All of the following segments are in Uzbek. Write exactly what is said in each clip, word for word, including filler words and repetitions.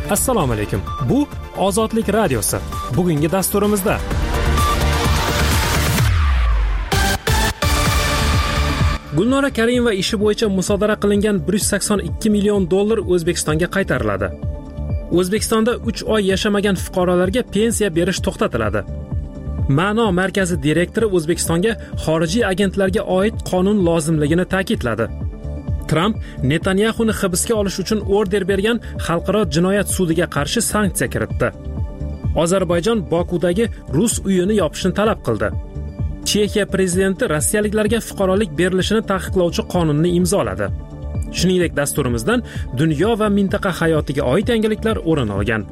Assalomu alaykum. Bu Ozodlik radiosi. Bugungi dasturimizda Gulnora Karimova ishi bo'yicha musodara qilingan bir yuz sakson ikki million dollar O'zbekistonga qaytariladi. O'zbekistonda uch oy yashamagan fuqarolarga pensiya berish to'xtatiladi. Ma'no markazi direktori O'zbekistonga xorijiy agentlarga oid qonun lozimligini ta'kidladi. Tramp Netanyahuni hibsga olish uchun order bergan xalqaro jinoyat sudiga qarshi sanksiya kiritdi. Ozarbayjon Bokudagi rus uyini yopishni talab qildi. Chexiya prezidenti rossiyaliklarga fuqarolik berilishini taqiqlovchi qonunni imzoladi. Shuningdek, dasturimizdan dunyo va mintaqa hayotiga oid yangiliklar o'rin olgan.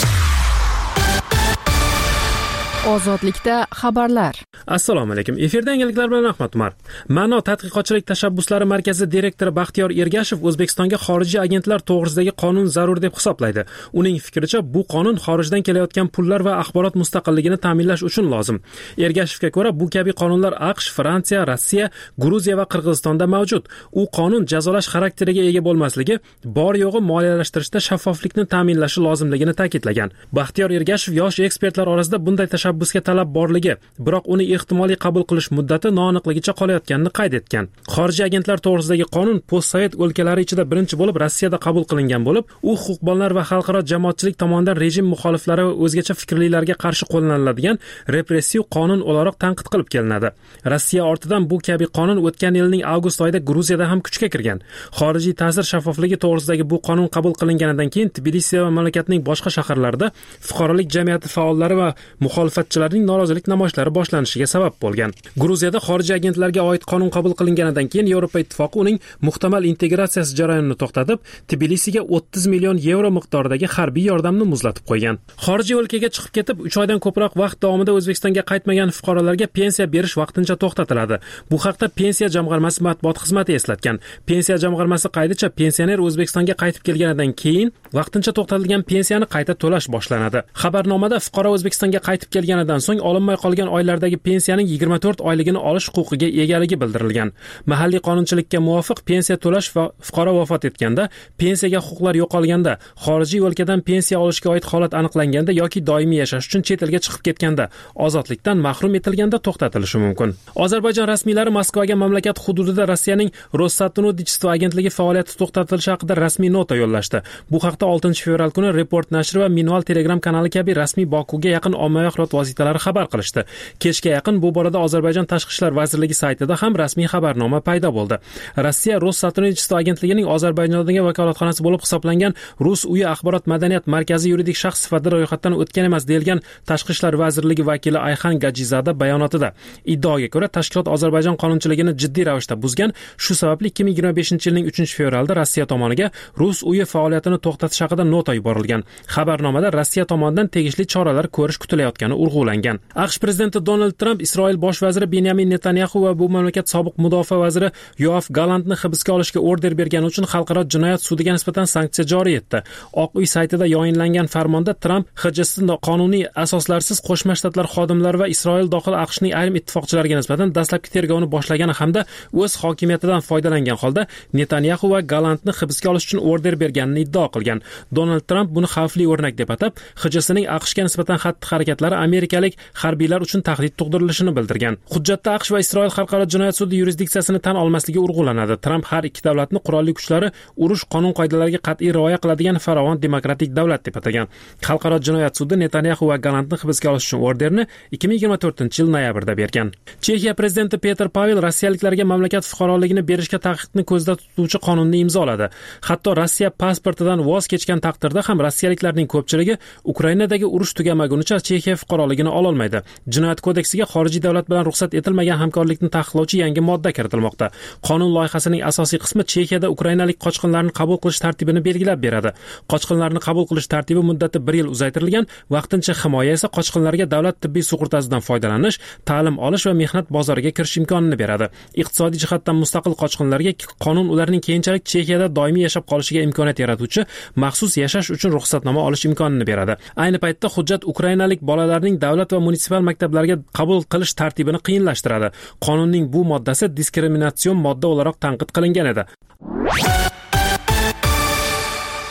Ozodlikda xabarlar. Assalomu alaykum. Efirda yangiliklar bilan Ahmad Umar. Ma'no tadqiqotchilik tashabbuslari markazi direktori Baxtiyor Ergashev O'zbekistonga xorijiy agentlar to'g'risidagi qonun zarur deb hisoblaydi. Uning fikricha, bu qonun xorijdan kelayotgan pullar va axborot mustaqilligini ta'minlash uchun lozim. Ergashevga ko'ra, bu kabi qonunlar AQSh, Fransiya, Rossiya, Gruziya va Qirg'izistonda mavjud. U qonun jazolash xarakteriga ega bo'lmasligi, bor yo'g'i moliyalashtirishda shaffoflikni ta'minlashi lozimligini ta'kidlagan. Baxtiyor Ergashev yosh ekspertlar orasida bunday tashabbusga talab borligi, biroq uni ehtimoliy qabul qilish muddati noaniqligicha qolayotganini qayd etgan. Xorijiy agentlar to'g'risidagi qonun postsovet o'lkalari ichida birinchi bo'lib Rossiyada qabul qilingan bo'lib, u huquqbonlar va xalqaro jamoatchilik tomonidan rejim muxoliflari va o'zgacha fikrlilarga qarshi qo'llaniladigan repressiv qonun o'laroq tanqid qilib kelinadi. Rossiya ortidan bu kabi qonun o'tgan yilning avgust oyida Gruziyada ham kuchga kirgan. Xorijiy ta'sir shaffofligi to'g'risidagi bu qonun qabul qilinganidan keyin Tbilisi va mamlakatning boshqa shaharlarida fuqarolik jamiyati faollari va muxolifatchilarning norozilik namoyishlari boshlanishiga sabab bo'lgan. Gruziyada xorijiy agentlarga oid qonun qabul qilinganidan keyin Yevropa Ittifoqi uning muhtamal integratsiyasi jarayonini to'xtatib, Tbilisiga o'ttiz million yevro miqdoridagi harbiy yordamni muzlatib qo'ygan. Xorijiy o'lkaga chiqib ketib, uch oydan ko'proq vaqt davomida O'zbekistonga qaytmagan fuqarolarga pensiya berish vaqtincha to'xtatiladi. Bu haqda Pensiya jamg'armasi matbuot xizmati eslatgan. Pensiya jamg'armasi qaydicha, pensioner O'zbekistonga qaytib kelganidan keyin vaqtincha to'xtatilgan pensiyani qayta to'lash boshlanadi. Xabarnomada fuqaro O'zbekistonga qaytib kelganidan so'ng olinmay qolgan oylardagi pensiyaning yigirma to'rt oyligini olish huquqiga egaligi bildirilgan. Mahalliy qonunchilikka muvofiq pensiya to'lash va fuqaro vafot etganda, pensiyaga huquqlar yo'qolganda, xorijiy o'lkadan pensiya olishga oid holat aniqlanganda yoki doimiy yashash uchun chet elga chiqib ketganda, ozodlikdan mahrum etilganda to'xtatilishi mumkin. Ozarbayjon rasmiylari Moskvaga mamlakat hududida Rossiyaning Rossatnudijstvo agentligi faoliyati to'xtatilishi haqida rasmiy nota yo'llashdi. Bu haqda oltinchi fevral kuni Report nashri va Minval Telegram kanali kabi rasmiy Bokuga yaqin ommaviy axborot vositalari xabar qilishdi. Kechga yaqin bu borada Ozarbayjon Tashqi ishlar vazirligi saytida ham rasmiy xabarnoma paydo bo'ldi. Rossiya Rossatnudijstvo agentligining Ozarbayjondagi vakolatxonasi bo'lib hisoblangan Rus uyi axborot madaniyat markazi yuridik shaxs sifatida ro'yxatdan o'tgan emas deyilgan Tashqi ishlar vazirligi vakili Ayxan Gajizada bayonotida. Iddaoga ko'ra, tashkilot Ozarbayjon qonunchiligini jiddiy ravishda buzgan. Shu sababli ikki ming yigirma beshinchi yilning uchinchi fevralda Rossiya tomoniga Rus uyi faoliyatini to'xtatish haqida nota yuborilgan. Xabarnomada Rossiya tomonidan tegishli choralar ko'rish kutilayotgani urg'ulangan. AQSh prezidenti Donald Tramp Isroil bosh vaziri Benyamin Netanyahu va bu mamlakat sobiq mudofaa vaziri Yoav Galantni hibsga olishga order bergani uchun xalqaro jinoyat sudiga nisbatan sanksiya joriy etdi. Oq uy saytida yoyinlangan farmonda Tramp H J S qonuniy asoslarsiz Qo'shma Shtatlar xodimlari va Isroil dohil AQShning ayrim ittifoqchilariga nisbatan dastlabki tergovni boshlagani hamda o'z hokimiyatidan foydalangan holda Netanyahu va Galantni hibsga olish uchun order berganini iddao qilgan. Donald Tramp buni xavfli o'rnak deb atab, H J S'ning AQShga nisbatan xatti-harakatlari amerikalik harbiylar uchun tahdid tug'dirilishini bildirgan. Hujjatda AQSh va Isroil xalqaro jinoyat sudi yurisdiksiyasini tan olmasligi urg'ulanadi. Tramp har ikki davlatni qurolli kuchlari urush qonun qoidalariga qat'iy rioya qiladigan farovon demokratik davlat deb atagan. Xalqaro jinoyat sudi Netanyahu va Galantni hibsga olish uchun orderni ikki ming yigirma to'rtinchi yil noyabrda bergan. Chexiya prezidenti Peter Pavel rossiyaliklarga mamlakat fuqaroligini berishga taqiqni ko'zda tutuvchi qonunni imzoladi. Hatto Rossiya pasportidan voz kechgan taqdirda ham rossiyaliklarning ko'pchiligi Ukrainadagi urush tugamagunicha Chexiya fuqaroligini ola olmaydi. Jinoyat kodeksiga xorijiy davlat bilan ruxsat etilmagan hamkorlikni taqiqlovchi yangi modda kiritilmoqda. Qonun loyihasining asosiy qismi Chexiyada ukrainalik qochqinlarni qabul qilish tartibini belgilab beradi. Qochqinlarni qabul qilish tartibi muddati bir yil uzaytirilgan, vaqtincha himoya esa qochqinlarga davlat tibbiy sug'urtasidan foydalanish, ta'lim olish va mehnat bozoriga kirish imkonini beradi. Iqtisodiy jihatdan mustaqil qochqinlarga qonun ularning keyinchalik Chexiyada doimiy yashab qolishiga imkoniyat yaratuvchi maxsus yashash uchun ruxsatnoma olish imkonini beradi. Ayni paytda hujjat ukrainalik bolalarning davlat va munitsipal maktablarga qabul qilish tartibini qiyinlashtiradi. Qonunning bu moddasi diskriminatsion modda o'laroq tanqid qilingan edi.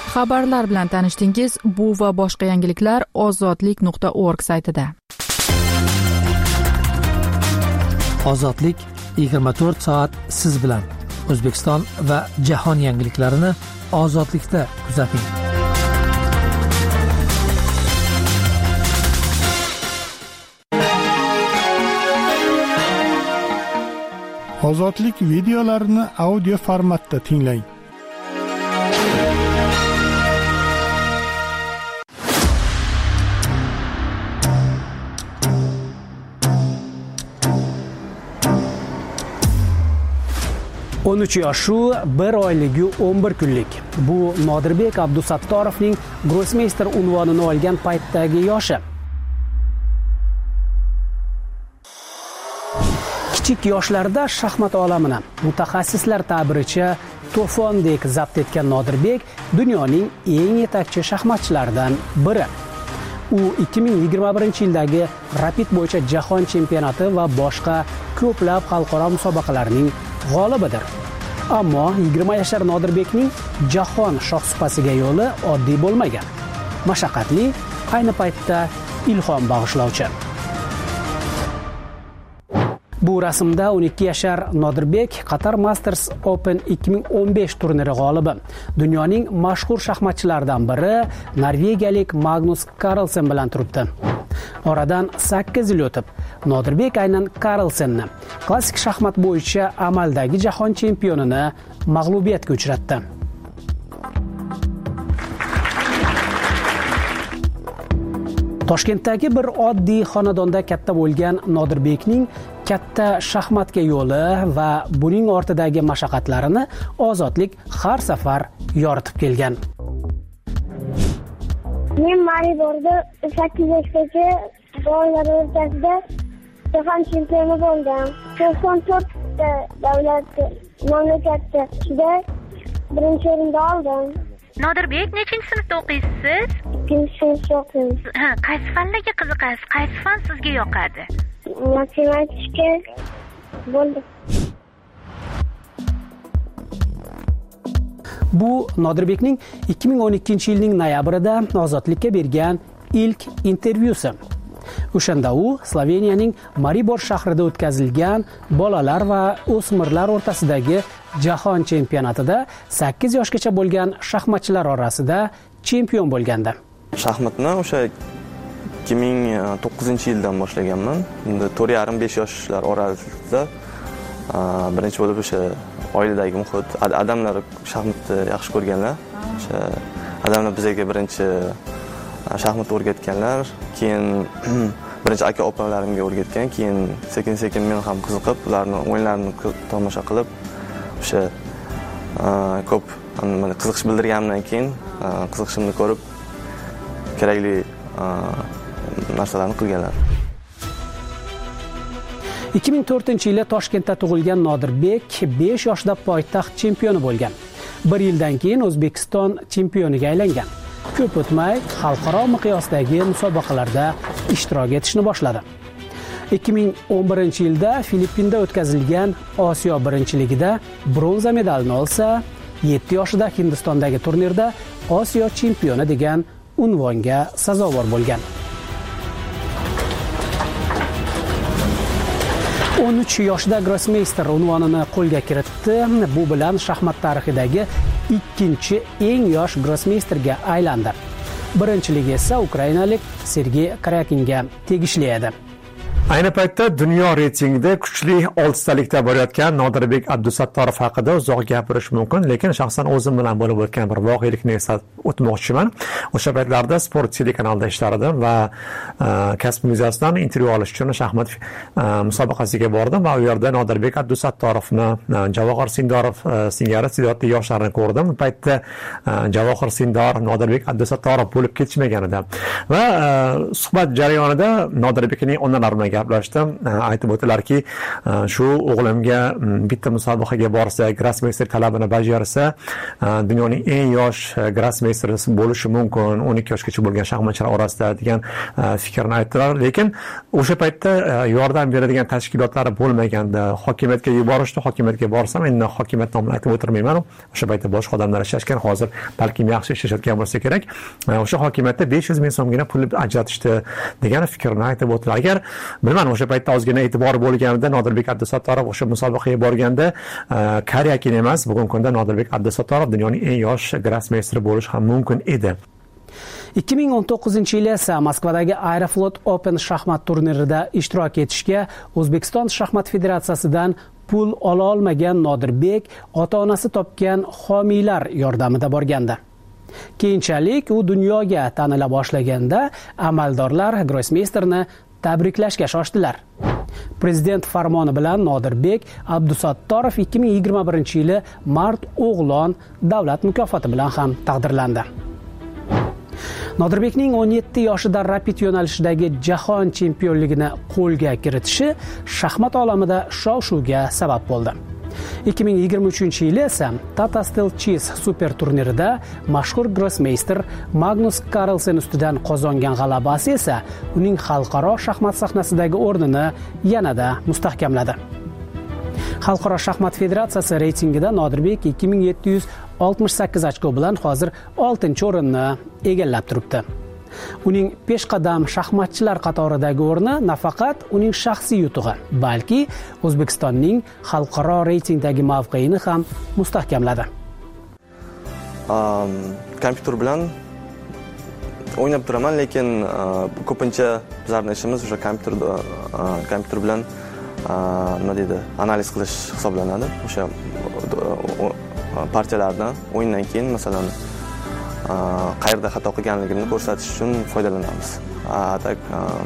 Xabarlar bilan tanishdingiz. Bu va boshqa yangiliklar ozodlik nuqta org saytida. Ozodlik yigirma to'rt soat siz bilan. O'zbekiston va jahon yangiliklarini ozodlikda kuzating. Ozodlik videolarini audio formatda tinglang. o'n uch yoshu bir oyligi o'n bir kunlik. Bu Nodirbek Abdusattorovning grossmeyster unvonini olgan paytdagi yoshi. Kichik yoshlarda shaxmat olamini mutaxassislar ta'biricha to'fondek zabt etgan Nodirbek dunyoning eng yetakchi shaxmatchilaridan biri. U ikki ming yigirma birinchi yildagi Rapid bo'yicha jahon chempionati va boshqa ko'plab xalqaro musobaqalarning g'olibidir. Ammo yigirma yashar Nodirbekning jahon shohsupasiga yo'li oddiy bo'lmagan. Mashaqqatli, ayni paytda ilhom bag'ishlovchi. Bu rasmda o'n ikki yashar Nodirbek Qatar Masters Open ikki ming o'n besh turniri g'olibi. Dunyoning mashhur shaxmatchilaridan biri norvegiyalik Magnus Carlsen bilan turibdi. Oradan sakkiz yil o'tib, Nodirbek aynan Carlsenni, klassik shaxmat bo'yicha amaldagi jahon chempionini mag'lubiyatga uchratdi. Toshkentdagi bir oddiy xonadonda katta bo'lgan Nodirbekning katta shaxmatga yo'li va buning ortidagi mashaqqatlarini ozodlik har safar yoritib kelgan. Men Mariborda sakkiz yoshgacha bolalar o'rtasida jahon chempioni bo'ldim. to'qson to'rtta davlat mamlakatda ichida birinchi o'rinda oldim. Nodirbek, nechinchi sinfda o'qiysiz? ikkinchi sinfda o'qiyman. Ha, qaysi fanlarga qiziqasiz? Qaysi fan sizga yoqadi? Matematika bo'ldi. Bu Nodirbekning ikki ming o'n ikkinchi yilning noyabrida Ozodlikka bergan ilk intervyusi. O'shanda u Sloveniyaning Maribor shahrida o'tkazilgan bolalar va o'smirlar o'rtasidagi jahon chempionatida sakkiz yoshgacha bo'lgan shaxmatchilar orasida chempion bo'lgandi. Shaxmatni o'sha ikki ming to'qqizinchi yildan boshlaganman. Unda to'rt yarim besh yoshlar orasida birinchi bo'lib o'sha oiladagi muhit, odamlar shaxmatni yaxshi ko'rganlar. O'sha odamlar bizga birinchi shaxmat o'rgatganlar, keyin birinchi aka opalarimga o'rgatgan, keyin sekin-sekin men ham qiziqib, ularning o'yinlarini tomosha qilib, o'sha ko'p qiziqish bildirganimdan keyin qiziqishimni ko'rib kerakli narsalarni qilganlar. ikki ming to'rtinchi yilda Toshkentda tug'ilgan Nodirbek besh yoshda poytaxt chempioni bo'lgan. bir yildan keyin O'zbekiston chempioniga aylangan. Ko'p o'tmay xalqaro miqyosdagi musobaqalarda ishtirok etishni boshladi. ikki ming o'n birinchi yilda Filippinda o'tkazilgan Osiyo birinchiligida bronza medalni olsa, yetti yoshida Hindistondagi turnirda Osiyo chempioni degan unvonga sazovor bo'lgan. o'n uch yoshda grossmeyster unvonini qo'lga kiritdi. Bu bilan shaxmat tarixidagi ikkinchi eng yosh grossmeysterga aylandi. Birinchiligi esa ukrainalik Sergey Karyakinga tegishli edi. Ayni paytda dunyo reytingida kuchli oltitalikda borayotgan Nodirbek Abdusattorov haqida uzoq gapirish mumkin, lekin shaxsan o'zim bilan bo'lib o'tgan bir voqelikni eslatib o'tmoqchiman. O'sha paytlarda Sport telekanalida ishlardim va kasb muzeyasidan intervyu olish uchun shaxmat musobaqasiga bordim va u yerda Nodirbek Abdusattorovni, Javohir Sindorov singari iste'dodli yoshlarni ko'rdim. Bu paytda Javohir Sindorov, Nodirbek Abdusattorov bo'lib ketishmagan edi. Va suhbat jarayonida Nodirbekning onalari gaplashdim. Aytib o'tdilarki, shu o'g'limga bitta musobaqaga borsa, grossmeyster talabini bajarsa, dunyoning eng yosh grossmeyster bo'lishi mumkin, o'n ikki yoshgacha bo'lgan shaxmatchilar orasida degan fikrni aytdilar. Lekin o'sha paytda yordam beradigan tashkilotlari bo'lmaganda, hokimiyatga yuborishdi. Hokimiyatga borsam, endi hokimiyat nomini aytib o'tirmayman. O'sha paytda boshqa odamlar ishlashgan, hozir balki yaxshi ishlayotgan bo'lsa kerak. O'sha hokimiyatda besh yuz ming so'mgina pul ajratishdi degan fikrni aytib o'tdilar. Agar bilmadim, o'sha paytda ozgina e'tibor bo'lganida Nodirbek Abdusattorov o'sha musobaqaga borganda Karyakin emas, bugungi kunda Nodirbek Abdusattorov dunyoning eng yosh grossmeysteri bo'lishi ham mumkin edi. ikki ming o'n to'qqizinchi yil esa Moskvadagi Aeroflot Open shaxmat turnirida ishtirok etishga O'zbekiston shaxmat federatsiyasidan pul ola olmagan Nodirbek ota-onasi topgan homiylar yordamida borgandi. Keyinchalik u dunyoga tanila boshlaganda amaldorlar grossmeysterni tabriklashga shoshdilar. Prezident farmoni bilan Nodirbek Abdusattorov ikki ming yigirma birinchi yili Mard o'g'lon davlat mukofoti bilan ham taqdirlandi. Nodirbekning o'n yetti yoshida rapid yo'nalishidagi jahon chempionligini qo'lga kiritishi shaxmat olamida shov-shuvga sabab bo'ldi. ikki ming yigirma uchinchi yili esa Tata Steel Chess super turnirida mashhur grossmeyster Magnus Carlsen ustidan qozongan g'alabasi esa uning xalqaro shaxmat sahnasidagi o'rnini yanada mustahkamladi. Xalqaro shaxmat federatsiyasi reytingida Nodirbek ikki ming yetti yuz oltmish sakkiz ochko bilan hozir oltinchi o'rinni egallab turibdi. Uning peshqadam shaxmatchilar qatoridagi o'rni nafaqat uning shaxsiy yutug'i, balki O'zbekistonning xalqaro reytingdagi mavqeini ham mustahkamladi. Kompyuter bilan o'ynab turaman, lekin ko'pincha bizlarning ishimiz o'sha kompyuterda kompyuter bilan nima deydi, analiz qilish hisoblanadi. O'sha partiyalardan o'yindan keyin masalan qayerda xato qilganligini ko'rsatish uchun foydalanamiz. Tak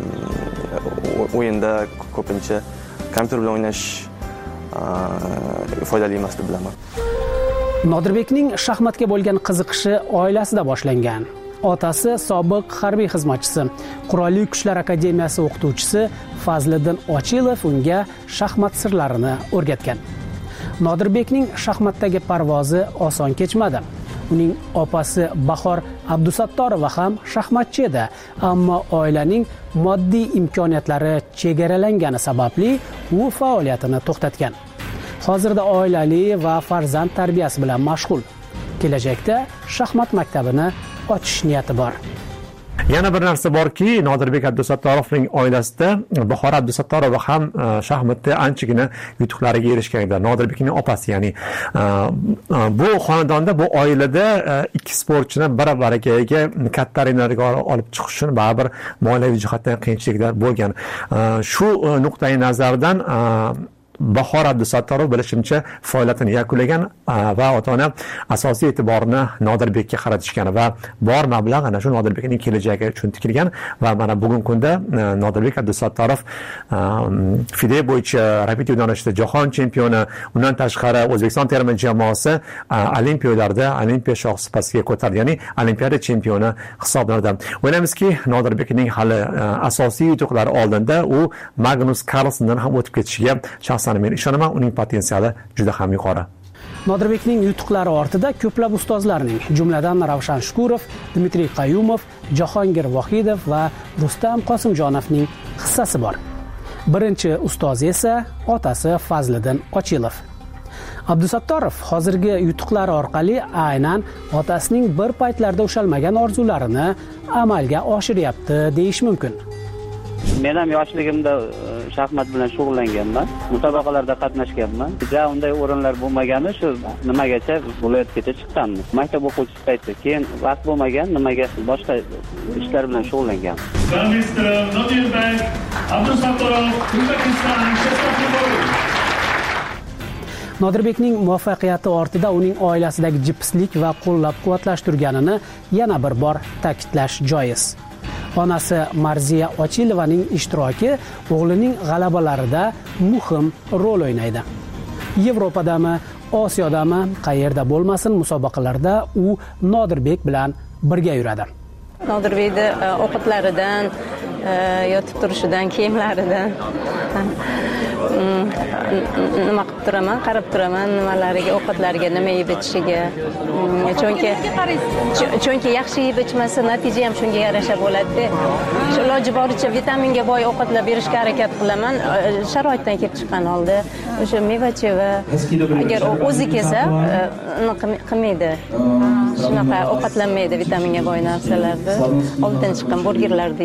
o'yinda ko'pincha kompyuter bilan o'ynash foydali emas deb bilaman. Nodirbekning shaxmatga bo'lgan qiziqishi oilasida boshlangan. Otasi sobiq harbiy xizmatchisi, Qurolli Kuchlar akademiyasi o'qituvchisi Fazliddin Ochilov unga shaxmat sirlarini o'rgatgan. Nodirbekning shaxmatdagi parvozi oson kechmadi. Uning opasi Bahor Abdusattorova ham shaxmatchi edi, ammo oilaning moddiy imkoniyatlari chegaralangani sababli u faoliyatini to'xtatgan. Hozirda oilali va farzand tarbiyasi bilan mashg'ul. Kelajakda shaxmat maktabini ochish niyati bor. Yana bir narsa borki, Nodirbek Abdusattorovning oilasida Bahor Abdusattorova ham shaxmatda anchagina yutuqlarga erishgan edi. Nodirbekning opasi, ya'ni bu xonadonda, bu oilada ikki sportchini bir-biriga katta arenaga olib chiqish uchun baribir moliyaviy jihatdan qiyinchiliklar bo'lgan. Shu nuqtai nazardan Bahor Abdusattorov bilishimcha faoliyatini yakunlagan va ota-ona asosiy e'tiborni Nodirbekka qaratishgan va bor mablag' ana shu Nodirbekning kelajagi uchun tikilgan va mana bugungi kunda Nodirbek Abdusattorov FIDE bo'yicha rapid yo'nalishida jahon chempioni, undan tashqari O'zbekiston terma jamoasi olimpiyalarda olimpiya shohsupasiga ko'tardi, ya'ni olimpiada chempioni hisoblanadi. O'ylaymizki, Nodirbekning hali asosiy yutuqlari oldinda u Magnus Carlsendan ham o'tib ketishiga shaxsan men ishonaman. Uning potensiali juda ham yuqori. Nodirbekning yutuqlari ortida ko'plab ustozlarning, jumladan Ravshan Shukurov, Dmitriy Qayumov, Jahongir Vohidov va Rustam Qosimjonovning hissasi bor. Birinchi ustoz esa otasi Fazliddin Ochilov. Abdusattorov hozirgi yutuqlari orqali aynan otasining bir paytlarda ushalmagan orzularini amalga oshiryapti deyish mumkin. Men ham yoshligimda shaxmat bilan shug'ullanganman, musobaqalarda qatnashganman. Ja unday o'rinlar bo'lmagani shu nimagacha viloyatgacha chiqqanmiz. Maktab o'quvchisi payti. Keyin vaqt bo'lmagan, nimaga boshqa ishlar bilan shug'ullanganman. Nodirbek Abdusattorov, O'zbekiston Nodirbekning muvaffaqiyati ortida uning oilasidagi jipslik va qo'llab-quvvatlash turganini yana bir bor ta'kidlash joiz. Onasi Marziya Ochilovaning ishtiroki o'g'lining g'alabalarida muhim rol o'ynaydi. Yevropadami, Osiyodami, qayerda bo'lmasin, musobaqalarda u Nodirbek bilan birga yuradi. Nodirbekni o'qitlaridan yotib turishidan, kiyimlaridan nima qilib turaman, qarab turaman, nimalariga, ovqatlariga nima yeb ichiga. Chunki chunki yaxshi yeb ichmasa natija ham shunga yarasha bo'ladi. Shu iloji boricha vitaminga boy ovqatlar berishga harakat qilaman. Sharoitdan kelib chiqqan holda o'sha mevachi va agar o'zi kelsa qilmaydi. Shunaqa ovqatlanmaydi vitaminga boy narsalarni. Oldin chiqqan burgerlarni.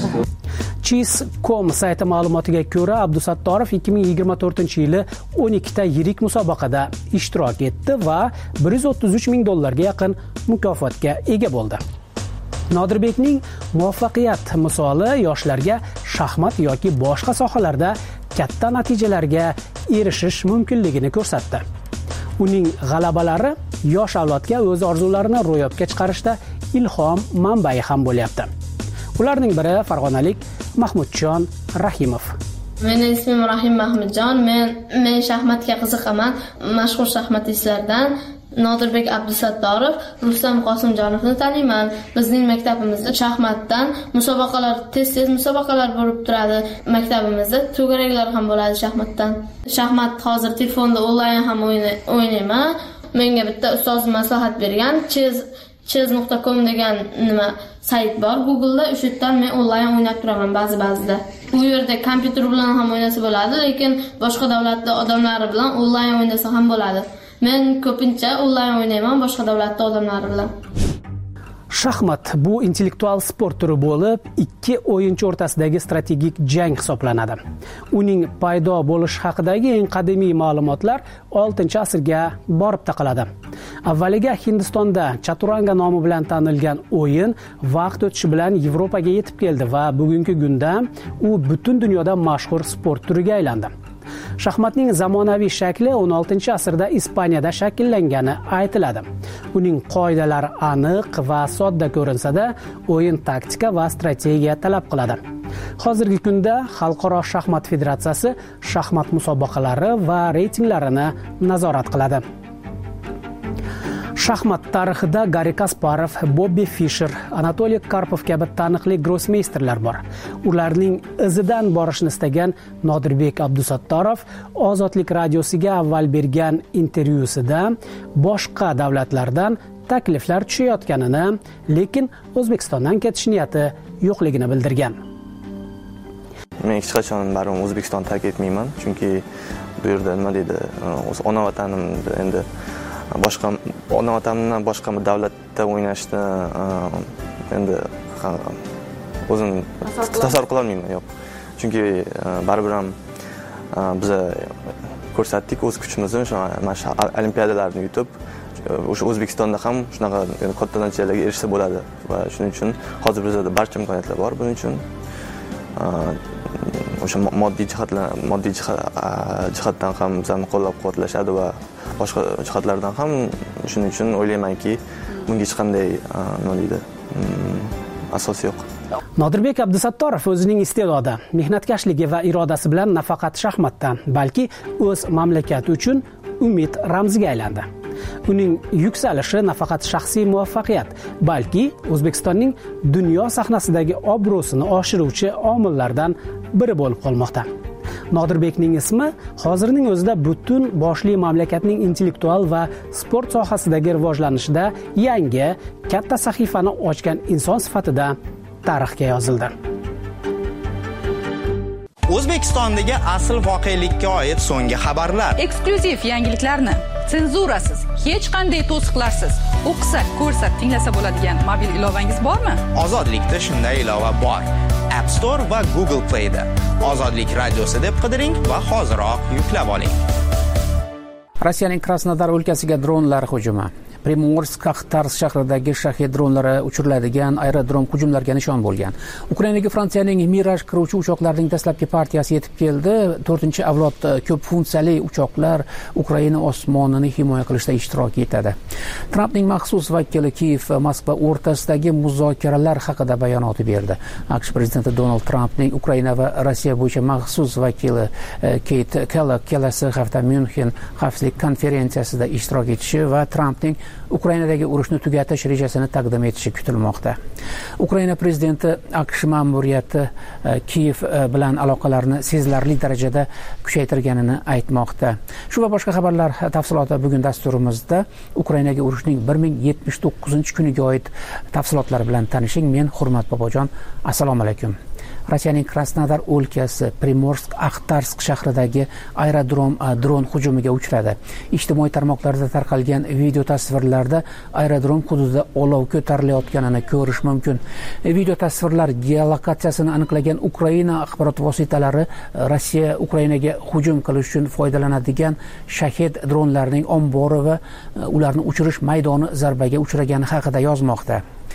cheez dot com sayti ma'lumotiga ko'ra, Abdusattorov ikki ming yigirma to'rtinchi yili o'n ikkita yirik musobaqada ishtirok etdi va bir yuz o'ttiz uch ming dollarga yaqin mukofotga ega bo'ldi. Nodirbekning muvaffaqiyat misoli yoshlarga shaxmat yoki boshqa sohalarda katta natijalarga erishish mumkinligini ko'rsatdi. Uning g'alabalari yosh avlodga o'z orzularini ro'yobga chiqarishda ilhom manbai ham bo'lyapti. Ularning biri farg'onalik Mahmudjon Rahimov. Mening ismim Rahim Mahmudjon. Men men shaxmatga qiziqaman. Mashhur shaxmatistlardan Nodirbek Abdusattorov, Rustam Qosimjonovni taniyman. Bizning maktabimizda shaxmatdan musobaqalar, tez-tez musobaqalar bo'lib turadi. Maktabimizda to'garaklar ham bo'ladi shaxmatdan. Shaxmat hozir telefonda onlayn ham o'ynayman. Menga bitta ustoz maslahat bergan, cheez cheez dot com degan nima sayt bor Google'da, o'sha yerdan men onlayn o'ynab turaman ba'zi-ba'zida. Bu yerda kompyuter bilan ham o'ynasa bo'ladi, lekin boshqa davlatda odamlari bilan onlayn o'ynasa ham bo'ladi. Men ko'pincha onlayn o'ynayman boshqa davlatda odamlari bilan. Shaxmat bu intellektual sport turi bo'lib, ikki o'yinchi o'rtasidagi strategik jang hisoblanadi. Uning paydo bo'lishi haqidagi eng qadimiy ma'lumotlar oltinchi asrga borib taqaladi. Avvaliga Hindistonda chaturanga nomi bilan tanilgan o'yin vaqt o'tishi bilan Yevropaga yetib keldi va bugungi kunda u butun dunyoda mashhur sport turiga aylandi. Shaxmatning zamonaviy shakli o'n oltinchi asrda Ispaniyada shakllangani aytiladi. Uning qoidalari aniq va sodda ko'rinsa-da, o'yin taktika va strategiya talab qiladi. Hozirgi kunda Xalqaro shaxmat federatsiyasi shaxmat musobaqalari va reytinglarini nazorat qiladi. Shaxmat tarixida Garri Kasparov, Bobby Fischer, Anatoliy Karpov kabi taniqli grossmeysterlar bor. Ularning izidan borishni istagan Nodirbek Abdusattorov Ozodlik radiosiga avval bergan intervyusida boshqa davlatlardan takliflar tushayotganini, lekin O'zbekistondan ketish niyati yo'qligini bildirgan. Men hech qachon baribir O'zbekistonni tark etmayman, chunki bu yerda nima deydi, o'z ona vatanimda endi boshqa ona vatanimdan boshqa davlatda o'ynashni endi o'zim tasavvur qila olmayman, yo'q. Chunki baribir ham biz ko'rsatdik o'z kuchimizni, mana shu olimpiadalarni yutib, o'sha O'zbekistonda ham shunaqa katta natijalarga erishsa bo'ladi va shuning uchun hozir bizda barcha imkoniyatlar bor. Buning uchun o'sha moddiy jihatlar, moddiy jihatdan ham bizani qo'llab-quvvatlashadi va boshqa jihatlardan ham, shuning uchun o'ylaymanki, bunga hech qanday nima deydi, asos yo'q. Nodirbek Abdusattorov o'zining iste'dodi, mehnatkashligi va irodasi bilan nafaqat shaxmatdan, balki o'z mamlakati uchun umid ramziga aylandi. Uning yuksalishi nafaqat shaxsiy muvaffaqiyat, balki O'zbekistonning dunyo sahnasidagi obro'sini oshiruvchi omillardan biri bo'lib qolmoqda. Nodirbekning ismi hozirning o'zida butun boshli mamlakatning intellektual va sport sohasidagi rivojlanishida yangi katta sahifani ochgan inson sifatida tarixga yozildi. O'zbekistondagi asl voqelikka oid so'nggi xabarlar, eksklyuziv yangiliklarni senzurasiz, hech qanday to'siqlarsiz o'qisa, ko'rsa, tinglasa bo'ladigan mobil ilovangiz bormi? Ozodlikda shunday ilova bor. App Store va Google Play'da Ozodlik radiosi deb qidiring va hoziroq yuklab oling. Rossiyaning Krasnodar o'lkasiga dronlar hujumi. Primorsk-Axtarsk shahridagi shahid dronlari uchiriladigan aerodrom hujumlarga nishon bo'lgan. Ukrainaga Fransiyaning Mirage qiruvchi uchoqlarining dastlabki partiyasi yetib keldi. to'rtinchi avlod ko'p funksiyali uchoqlar Ukraina osmonini himoya qilishda ishtirok etadi. Trampning maxsus vakili Kiyev va Moskva o'rtasidagi muzokaralar haqida bayonot berdi. AQSh prezidenti Donald Trampning Ukraina va Rossiya bo'yicha maxsus vakili Keyt Kellogg kelasi hafta Myunxen xavfsizlik konferensiyasida ishtirok etishi va Trampning Ukrainadagi urushni tugatish rejasini taqdim etishi kutilmoqda. Ukraina prezidenti AQSh ma'muriyati Kiyev bilan aloqalarni sezilarli darajada kuchaytirganini aytmoqda. Shu va boshqa xabarlar tafsiloti bugun dasturimizda. Ukrainaga urushning bir ming yetmish to'qqizinchi kuniga oid tafsilotlar bilan tanishing. Men Hurmat Bobojon. Assalomu alaykum. Rossiyaning Krasnodar o'lkasi Primorsk-Axtarsk shahridagi aerodrom dron hujumiga uchradi. Ijtimoiy tarmoqlarda tarqalgan video tasvirlarda aerodrom hududida olov ko'tarilayotganini ko'rish mumkin. Video tasvirlar geolokatsiyasini aniqlagan Ukraina axborot vositalari Rossiya Ukrainaga hujum qilish uchun foydalanadigan Shahed dronlarining ombori va ularni uchirish maydoni zarbaga uchragani haqida yozmoqda.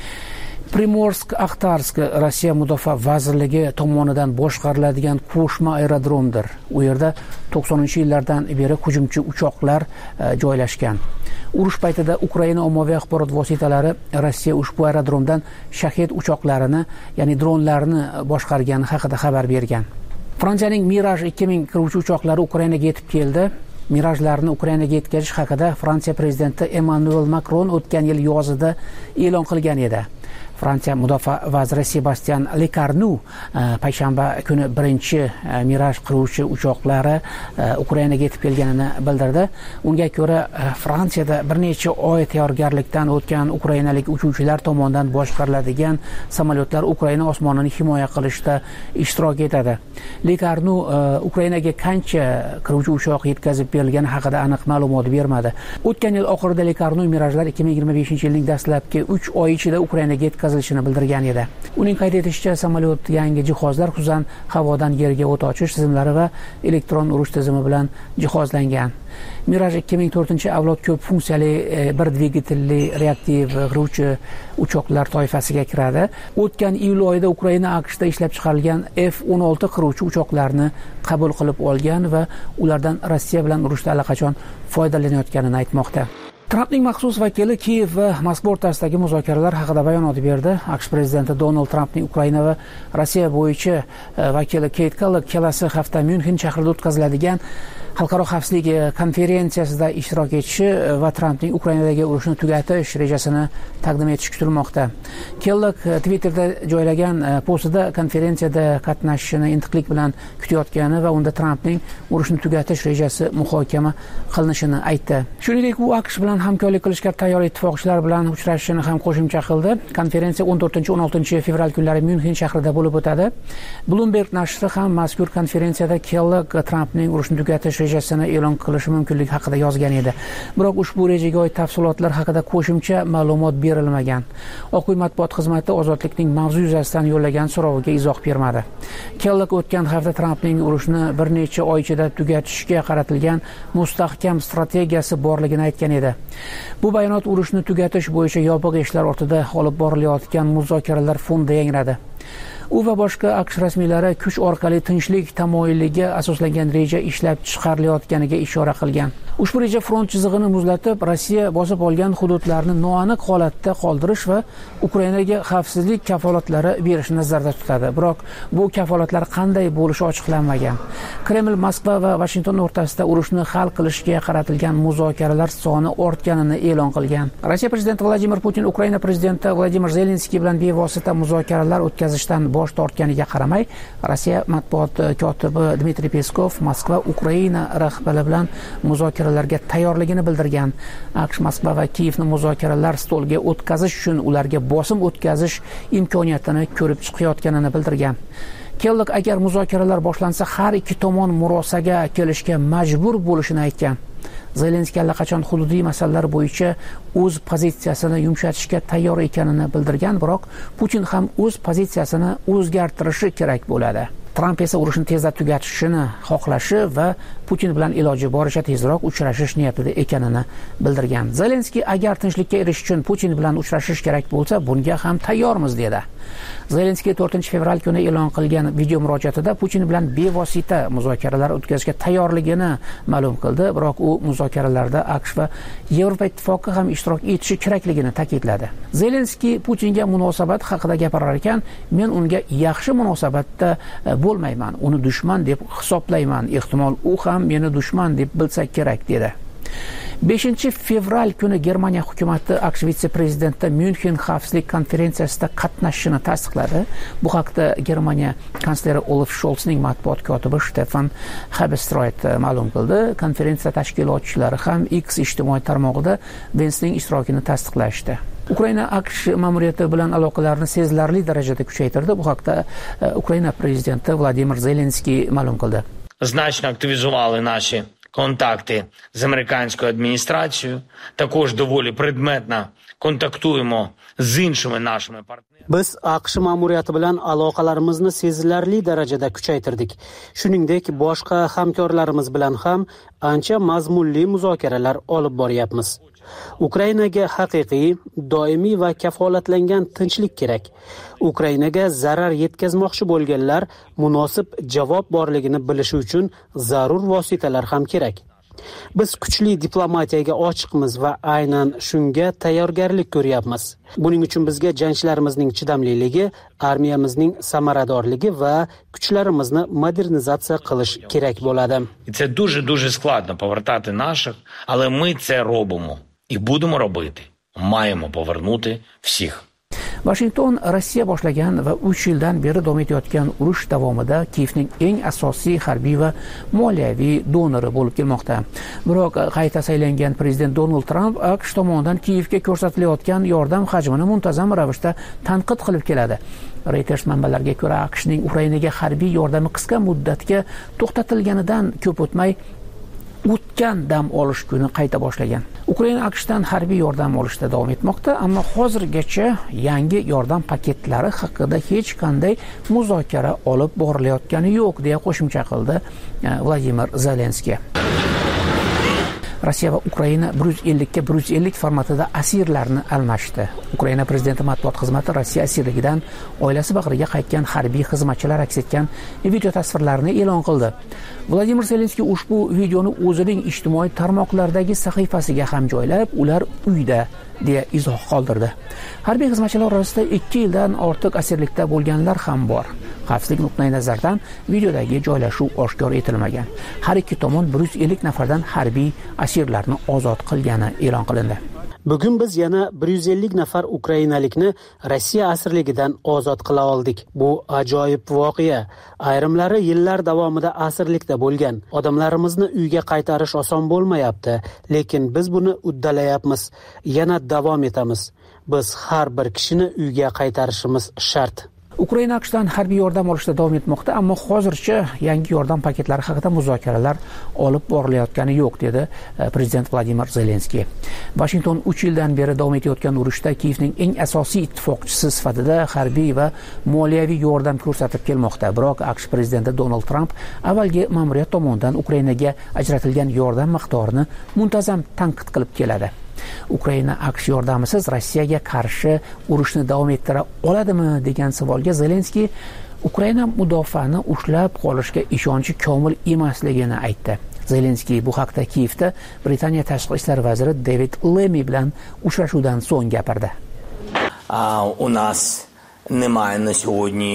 Primorsk-Axtarsk Rossiya Mudofaa vazirligi tomonidan boshqariladigan qo'shma aerodromdir. U yerda to'qsoninchi yillardan beri hujumchi uchoqlar joylashgan. Urush paytida Ukraina ommaviy axborot vositalari Rossiya ushbu aerodromdan Shahed uchoqlarini, ya'ni dronlarni boshqargani haqida xabar bergan. Fransiyaning Mirage ikki ming qiruvchi uchoqlari Ukrainaga yetib keldi. Mirajlarni Ukrainaga yetkazish haqida Fransiya prezidenti Emmanuel Macron o'tgan yil yozida e'lon qilgan edi. Fransiya mudofaa vaziri Sebastian Lecornu payshanba kuni birinchi Mirage qiruvchi uchoqlari Ukrainaga yetib kelganini bildirdi. Unga ko'ra, Fransiyada bir necha oy tayyorgarlikdan o'tgan ukrainalik uchuvchilar tomonidan boshqariladigan samolyotlar Ukraina osmonini himoya qilishda ishtirok etadi. Lecornu Ukrainaga qancha qiruvchi uchoq yetkazib berilgani haqida aniq ma'lumot bermadi. O'tgan yil oxirida Lecornu Mirage'lar ikki ming yigirma beshinchi yilning dastlabki uch oy ichida Ukrainaga yetkazilishini bildirgan edi. Uning qayd etishicha, samolyot yangi jihozlar, xususan havodan yerga o't ochish tizimlari va elektron urush tizimi bilan jihozlangan. Mirage ikki ming to'rtinchi avlod ko'p funksiyali bir dvigatelli reaktiv qiruvchi uchoqlar toifasiga kiradi. O'tgan iyul oyida Ukraina AQShda ishlab chiqarilgan F o'n olti qiruvchi uchoqlarni qabul qilib olgan va ulardan Rossiya bilan urushda allaqachon foydalanayotganini aytmoqda. Trampning maxsus vakili Kiyev va Moskva o'rtasidagi muzokaralar haqida bayonot berdi. AQSh prezidenti Donald Trampning Ukraina va Rossiya bo'yicha vakili Keyt Kellogg kelasi hafta Myunxen shahrida o'tkaziladigan xalqaro xavfsizlik konferensiyasida ishtirok etishi va Trampning Ukrainadagi urushni tugatish rejasini taqdim etishi kutilmoqda. Kellogg Twitterda joylagan postida konferensiyada qatnashishini intiqlik bilan kutayotgani va unda Trampning urushni tugatish rejasi muhokama qilinishini aytdi. Shuningdek, u AQSh bilan hamkorlik qilishga tayyor ittifoqchilar bilan uchrashishini ham qo'shimcha qildi. Konferensiya o'n to'rtinchi o'n oltinchi fevral kunlari Myunxen shahrida bo'lib o'tadi. Bloomberg nashri ham mazkur konferensiyada Kellogg Trampning urushni tugatish rejasini e'lon qilishi mumkinligi haqida yozgan edi. Biroq ushbu rejaga oid tafsilotlar haqida qo'shimcha ma'lumot berilmagan. Oq uy matbuot xizmati ozodlikning mavzu yuzasidan yo'llagan so'roviga izoh bermadi. Kellogg o'tgan hafta Trampning urushni bir necha oy ichida tugatishga qaratilgan mustahkam strategiyasi borligini aytgan edi. Bu bayonot urushni tugatish bo'yicha yopiq eshiklar ortida olib borilayotgan muzokaralar fonida yangradi. U va boshqa AQSh rasmiylari kuch orqali tinchlik tamoyiliga asoslangan reja ishlab chiqarilayotganiga ishora qilgan. Ushbu reja front chizig'ini muzlatib, Rossiya bosib olgan hududlarni noaniq holatda qoldirish va Ukrainaga xavfsizlik kafolatlari berishni nazarda tutadi. Biroq bu kafolatlar qanday bo'lishi ochiqlanmagan. Kreml Moskva va Washington o'rtasida urushni hal qilishga qaratilgan muzokaralar soni ortganini e'lon qilgan. Rossiya prezidenti Vladimir Putin Ukraina prezidenti Vladimir Zelenskiy bilan bevosita muzokaralar o'tkazishdan bosh tortganiga qaramay, Rossiya matbuot kotibi Dmitriy Peskov Moskva Ukraina rahbari bilan muzokaralarga tayyorligini bildirgan. AQSh Moskva va Kiyevni muzokaralar stoliga o'tkazish uchun ularga bosim o'tkazish imkoniyatini ko'rib chiqayotganini bildirgan. Kellogg agar muzokaralar boshlansa, har ikki tomon murosaga kelishga majbur bo'lishini aytgan. Zelenskiy allaqachon hududiy masalalar bo'yicha o'z pozitsiyasini yumshatishga tayyor ekanini bildirgan, biroq Putin ham o'z pozitsiyasini o'zgartirishi kerak bo'ladi. Tramp esa urushni tezda tugatishini xohlashi va Putin bilan iloji boricha tezroq uchrashish niyatida ekanini bildirgan. Zelenskiy agar tinchlikka erishish uchun Putin bilan uchrashish kerak bo'lsa, bunga ham tayyormiz dedi. Zelenskiy to'rtinchi fevral kuni e'lon qilgan video murojaatida Putin bilan bevosita muzokaralar o'tkazishga tayyorligini ma'lum qildi, biroq u muzokaralarda AQSh va Yevropa ittifoqi ham ishtirok etishi kerakligini ta'kidladi. Zelenskiy Putinga munosabat haqida gapirar ekan, men unga yaxshi munosabatda bo'lmayman, uni dushman deb hisoblayman, ehtimol u ham meni dushman deb bilsa kerak dedi. beshinchi fevral kuni Germaniya hukumati AQSh vitse-prezidenti Myunxen xavfsizlik konferensiyasida qatnashishini tasdiqladi. Bu haqda Germaniya kansleri Olaf Scholzning matbuot kotibi Stefan Habestroit ma'lum qildi. Konferensiya tashkilotchilari ham X ijtimoiy tarmog'ida Ventsning ishtirokini tasdiqlashdi. Ukraina AQSh ma'muriyati bilan aloqalarni sezilarli darajada kuchaytirdi. Bu haqda Ukraina prezidenti Vladimir Zelenskiy ma'lum qildi. Значно активізували наші контакти з американською адміністрацією. Також доволі предметно kontaktuyemo з іншими нашими партнерами. Biz AQSh ma'muriyati bilan aloqalarimizni sezilarli darajada kuchaytirdik. Shuningdek, boshqa hamkorlarimiz bilan ham ancha mazmunli muzokaralar olib boryapmiz. Ukrainaga haqiqiy, doimiy va kafolatlangan tinchlik kerak. Ukrainaga zarar yetkazmoqchi bo'lganlar munosib javob borligini bilishi uchun zarur vositalar ham kerak. Biz kuchli diplomatiyaga ochiqmiz va aynan shunga tayyorgarlik ko'ryapmiz. Buning uchun bizga jangchilarimizning chidamliligi, armiyamizning samaradorligi va kuchlarimizni modernizatsiya qilish kerak bo'ladi. Це дуже-дуже складно повертати наших, але ми це робимо і будемо робити. Маємо повернути всіх. Washington Rossiya boshlagan va uch yildan beri davom etayotgan urush davomida Kiyevning eng asosiy harbiy va moliyaviy donori bo'lib kelmoqda. Biroq qayta saylangan prezident Donald Trump AQSh tomonidan Kiyevga ko'rsatilayotgan yordam hajmini muntazam ravishda tanqid qilib keladi. Reuters manbalariga ko'ra, AQShning Ukrainaga harbiy yordami qisqa muddatga to'xtatilganidan ko'p o'tmay o'tgan dam olish kuni qayta boshlagan. Ukraina AQShdan harbiy yordam olishda davom etmoqda, ammo hozirgacha yangi yordam paketlari haqida hech qanday muzokara olib borilayotgani yo'q, deya qo'shimcha qildi Vladimir Zelenskiy. Rossiya va Ukraina bir yuz ellik ga bir yuz ellik formatida asirlarni almashdi. Ukraina prezidenti matbuot xizmati Rossiya asirligidan oilasi bag'riga qaytgan harbiy xizmatchilar aks etgan video tasvirlarini e'lon qildi. Vladimir Zelenskiy ushbu videoni o'zining ijtimoiy tarmoqlardagi sahifasiga ham joylab, ular uyda deya izoh qoldirdi. Harbiy xizmatchilar orasida ikki yildan ortiq asirlikda bo'lganlar ham bor. Xavfsizlik nuqtai nazaridan videodagi joylashuv oshkor etilmagan. Har ikki tomon bir yuz ellik nafardan harbiy asirlarni ozod qilgani e'lon qilindi. Bugun biz yana bir yuz ellik nafar ukrainalikni Rossiya asirligidan ozod qila oldik. Bu ajoyib voqea. Ayrimlari yillar davomida asirlikda bo'lgan. Odamlarimizni uyga qaytarish oson bo'lmayapti, lekin biz buni uddalayapmiz. Yana davom etamiz. Biz har bir kishini uyga qaytarishimiz shart. Ukraina AQShdan harbiy yordam olishda davom etmoqda, ammo hozircha yangi yordam paketlari haqida muzokaralar olib borilayotgani yo'q, dedi prezident Vladimir Zelenskiy. Washington uch yildan beri davom etayotgan urushda Kiyevning eng asosiy ittifoqchisi sifatida harbiy va moliyaviy yordam ko'rsatib kelmoqda. Biroq AQSh prezidenti Donald Trump avvalgi ma'muriyat tomonidan Ukrainaga ajratilgan yordam miqdorini muntazam tanqid qilib keladi. Ukraina AQSh yordamisiz Rossiyaga qarshi urushni davom ettira oladimi degan savolga Zelenskiy Ukraina mudofaani ushlab qolishga ishonchi komil emasligini aytdi. Zelenskiy bu haqda Kiyevda Britaniya tashqi ishlar vaziri David Lammy bilan uchrashuvdan so'ng gapirdi. У нас немає на сьогодні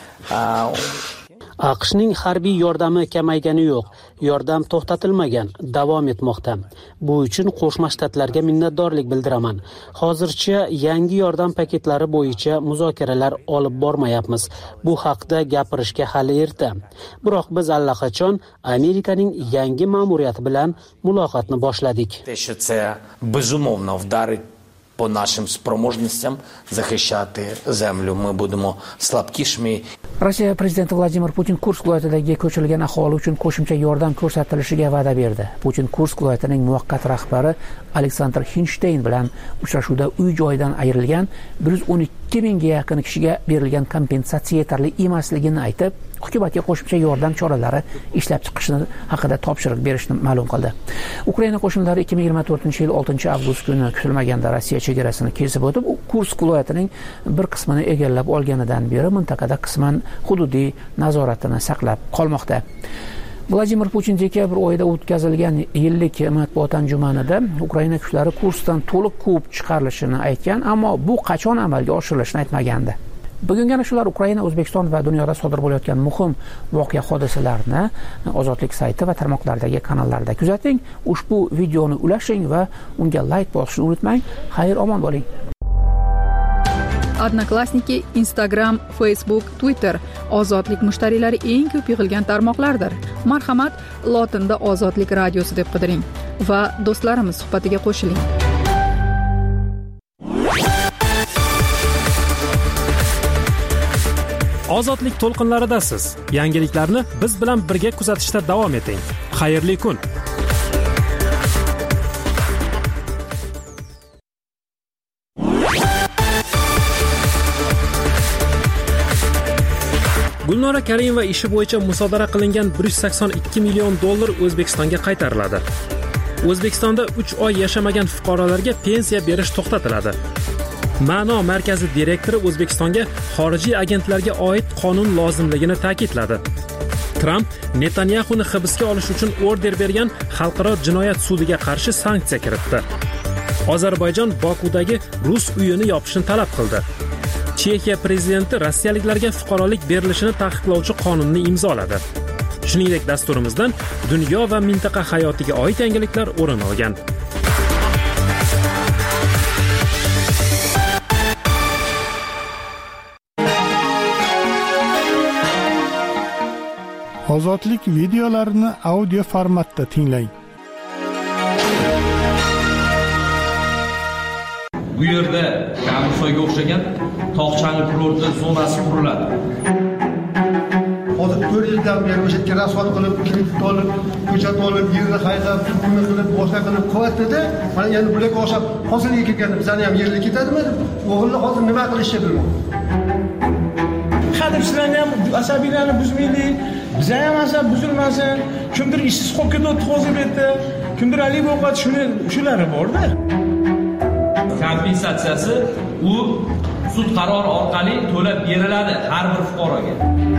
AQShning harbiy yordami kamaygani yo'q. Yordam to'xtatilmagan, davom etmoqda. Bu uchun Qo'shma Shtatlarga minnatdorlik bildiraman. Hozircha yangi yordam paketlari bo'yicha muzokaralar olib bormayapmiz. Bu haqda gapirishga hali erta. Biroq biz allaqachon Amerikaning yangi ma'muriyati bilan muloqotni boshladik. Це безумовно вдарить по нашим спроможностям захищати землю. Ми будемо слабкішими. Rossiya prezidenti Vladimir Putin Kursk viloyatidagi ko'chirilgan aholi uchun qo'shimcha yordam ko'rsatilishiga va'da berdi. Putin Kursk viloyatining muvaqqat rahbari Aleksandr Hinshteyn bilan uchrashuvda uy joyidan ayrilgan bir yuz o'n ikki mingga yaqin kishiga berilgan kompensatsiya yetarli emasligini aytib, hukumatga qo'shimcha yordam choralari ishlab chiqishni haqida topshiriq berishni ma'lum qildi. Ukraina qo'shinlari ikki ming yigirma to'rtinchi yil oltinchi avgust kuni kutilmaganda Rossiya chegarasini kesib o'tib, Kursk viloyatining bir qismini egallab olganidan beri mintaqada qisman hududiy nazoratini saqlab qolmoqda. Vladimir Putin dekabr oyida o'tkazilgan yillik matbuot anjumanida Ukraina kuchlari Kurskdan to'liq quvib chiqarilishini aytgan, ammo bu qachon amalga oshirilishini aytmagandi. bugungi ana shular Ukraina, O'zbekiston va dunyoda sodir bo'layotgan muhim voqea hodisalarni Ozodlik sayti va tarmoqlardagi kanallarda kuzating. Ushbu videoni ulashing va unga like bosishni unutmang. Xayr, omon bo'ling. Odnoklassniki, Instagram, Facebook, Twitter Ozodlik mushtariylari eng ko'p yig'ilgan tarmoqlardir. Marhamat, lotinda Ozodlik radiosi deb qidiring va do'stlarimiz suhbatiga qo'shiling. Ozodlik to'lqinlaridasiz. Yangiliklarni biz bilan birga kuzatishda davom eting. Xayrli kun. Gulnora Karimova ishi bo'yicha musodara qilingan bir yuz sakson ikki million dollar O'zbekistonga qaytariladi. O'zbekistonda uch oy yashamagan fuqarolarga pensiya berish to'xtatiladi. Ma'no markazi direktori O'zbekistonga xorijiy agentlarga oid qonun lozimligini ta'kidladi. Tramp Netanyahuni hibsga olish uchun order bergan xalqaro jinoyat sudiga qarshi sanksiya kiritdi. Ozarbayjon Bokudagi rus uyini yopishni talab qildi. Chexiya prezidenti rossiyaliklarga fuqarolik berilishini taqiqlovchi qonunni imzoladi. Shuningdek, dasturimizdan dunyo va mintaqa hayotiga oid yangiliklar o'rin olgan. Ozodlik videolarini audio formatda tinglang. Bu yerda Kamusoyga o'xshagan tog'chali kurorti zonasi quriladi. Hozir to'rt yildan beri o'sha yerga rasvot qilib, kredit olib, ko'chat olib, yerni haydab, pulni qilib, boshqa qilib qilyapti-da, mana endi bularga o'xshab hosilga kelganda bizani ham yerga ketadimi? O'g'ilni hozir nima qilishni bilmaydi. Hadeb sizlarni ham asabiylarni buzmaylik, biza ham asab buzilmasin. Kimdir ishsiz qolib ketdi hozir bu yerda, kimdir ali bo'lib shuni shulari bor-da. Kompensatsiyasi u sud qarori orqali to'lab beriladi har bir fuqaroga.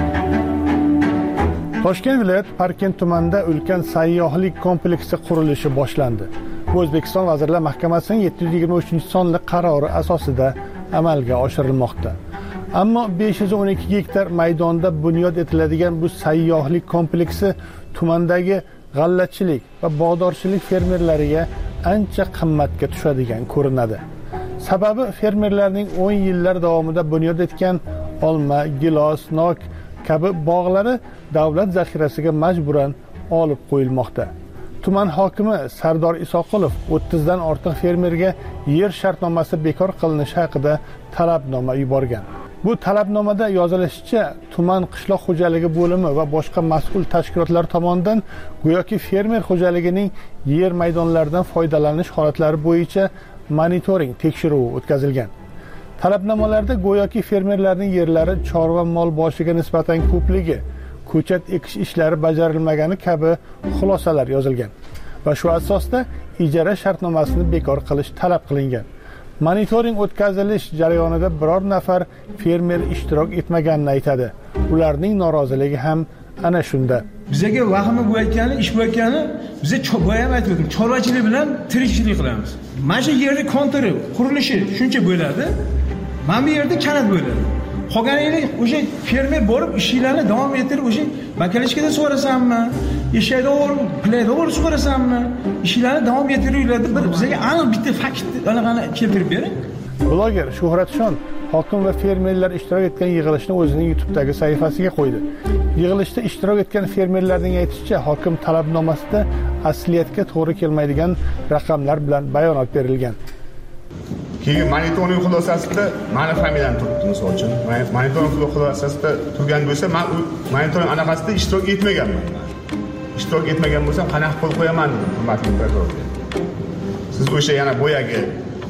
Toshkent viloyat Parkent tumanida ulkan sayyohlik kompleksi qurilishi boshlandi. Bu O'zbekiston Vazirlar Mahkamasining yetti yuz yigirma uchinchi sonli qarori asosida amalga oshirilmoqda. Ammo besh yuz o'n ikki gektar maydonda bunyod etiladigan bu sayyohlik kompleksi tumandagi g'allachilik va bog'dorchilik fermerlariga ancha qimmatga tushadigan ko'rinadi. Sababi fermerlarning o'n yillar davomida bunyod etgan olma, gilos, nok kabi bog'lari davlat zaxirasiga majburan olib qo'yilmoqda. Tuman hokimi Sardor Isoqulov o'ttiz dan ortiq fermerga yer shartnomasi bekor qilinishi haqida talabnoma yuborgan. Bu talabnomada yozilishicha, tuman qishloq xo'jaligi bo'limi va boshqa mas'ul tashkilotlar tomonidan go'yoki fermer xo'jaligining yer maydonlaridan foydalanish holatlari bo'yicha monitoring tekshiruvi o'tkazilgan. Talabnomalarda go'yoki fermerlarning yerlari chorva mol boshiga nisbatan ko'pligi, ko'chat ekish ishlari bajarilmagani kabi xulosalar yozilgan va shu asosda ijara shartnomasini bekor qilish talab qilingan. Monitoring o'tkazilish jarayonida biror nafar fermer ishtirok etmaganini aytadi. Ularning noroziligi ham ana shunda. Bizga vahmi bo'layotgani, ish bo'layotgani, biz boya ham aytdim, chorvachilik bilan tirikchilik qilamiz. Mana shu yerning kontiri, qurilishi shuncha bo'ladi. Mana bu yerda kanat bo'ladi. Qolganinglar o'sha fermer borib ishlarni davom ettirib, o'sha bakalishkada so'rasanmi, eshakda o'rib, playda o'rib so'rasanmi, ishlarni davom ettiringlar. Bir bizga aniq bitta fakt anaqani keltirib bering. Bloger Shuhratshon hokim va fermerlar ishtirok etgan yig'ilishni o'zining YouTube'dagi sahifasiga qo'ydi. Yig'ilishda ishtirok etgan fermerlarning aytishicha, hokim talabnomasida asliyatga to'g'ri kelmaydigan raqamlar bilan bayonot berilgan. Keyin monitoring xulosasida mani familiyam turibdi, misol uchun. Monitoring xulosasida turgan bo'lsa, men monitoring anaqasida ishtirok etmaganman. Ishtirok etmagan bo'lsam, qanaqa qo'l qo'yaman dedim, hurmatli prokurorga. Siz o'sha yana boyagi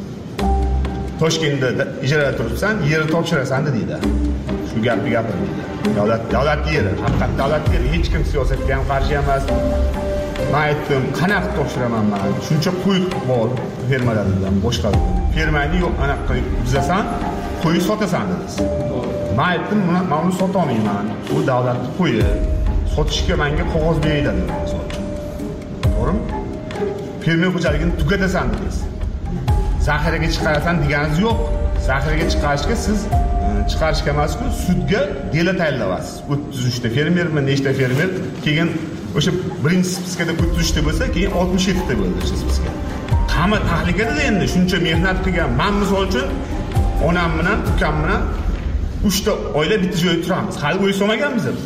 Toshkentda ijarada turibsan, yerni topshirasan deydi. Shu gapni gapirdi. Davlat davlat yeri, haqiqat davlat yeri, hech kim siyosatga ham qarshi emas. Men aytdim, qanaqa topshiraman men? Shuncha qo'y bor fermalardan boshqa. Fermani yo'q, anaqa qilib bizasan, qo'y sotasan dedingiz. Men aytdim, men uni sota olmayman. Bu davlatning qo'yi. Sotishga menga qog'oz beriladi, misol uchun. To'g'rimi? Fermer xo'jaligini tugatasan dedingiz. Zaxiraga chiqarasan deganingiz yo'q. Zaxiraga chiqarishga siz chiqarishga emas-ku, sudga dela tayinlayapsiz. o'ttiz uchta fermermi, nechta fermer, keyin o'sha birinchi spiskada o'ttiz uchta bo'lsa, keyin oltmish yettita bo'ldi o'sha spiska. Qama tahlikada endi shuncha mehnat qilgan men misol uchun onam bilan, ukam bilan uchta oila bitta joyda turamiz. Hali o'y solmaganmiz biz.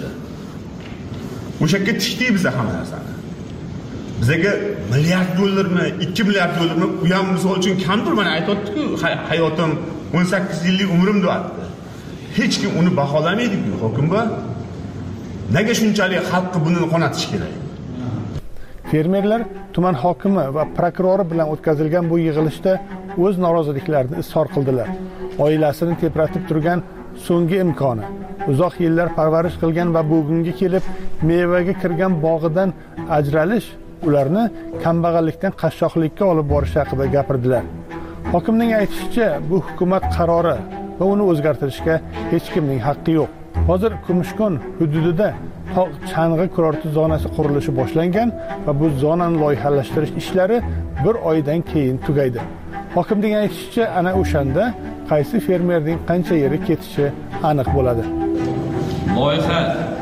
O'sha yerga tikdik biz hamma narsani. Bizga milliard dollarmi, ikki milliard dollarmi u ham misol uchun kamdir, mana aytayotdi-ku, hayotim o'n sakkiz yillik umrim deyapti. Hech kim uni baholamaydi-ku, hokimba. Nega shunchalik xalqqa buni qonatish kerak? Fermerlar tuman hokimi va prokurori bilan o'tkazilgan bu yig'ilishda o'z noroziliklarini izhor qildilar. Oilasini tepratib turgan so'nggi imkoni, uzoq yillar parvarish qilgan va bugunga kelib mevaga kirgan bog'idan ajralish ularni kambag'allikdan qashshoqlikka olib borish haqida gapirdilar. Hokimning aytishicha, bu hukumat qarori va uni o'zgartirishga hech kimning haqqi yo'q. Hozir Kumushkon hududida tog' chang'i kurorti zonasi qurilishi boshlangan va bu zonani loyihalashtirish ishlari bir oydan keyin tugaydi. Hokimning aytishicha, ana o'shanda qaysi fermerning qancha yeri ketishi aniq bo'ladi. Loyiha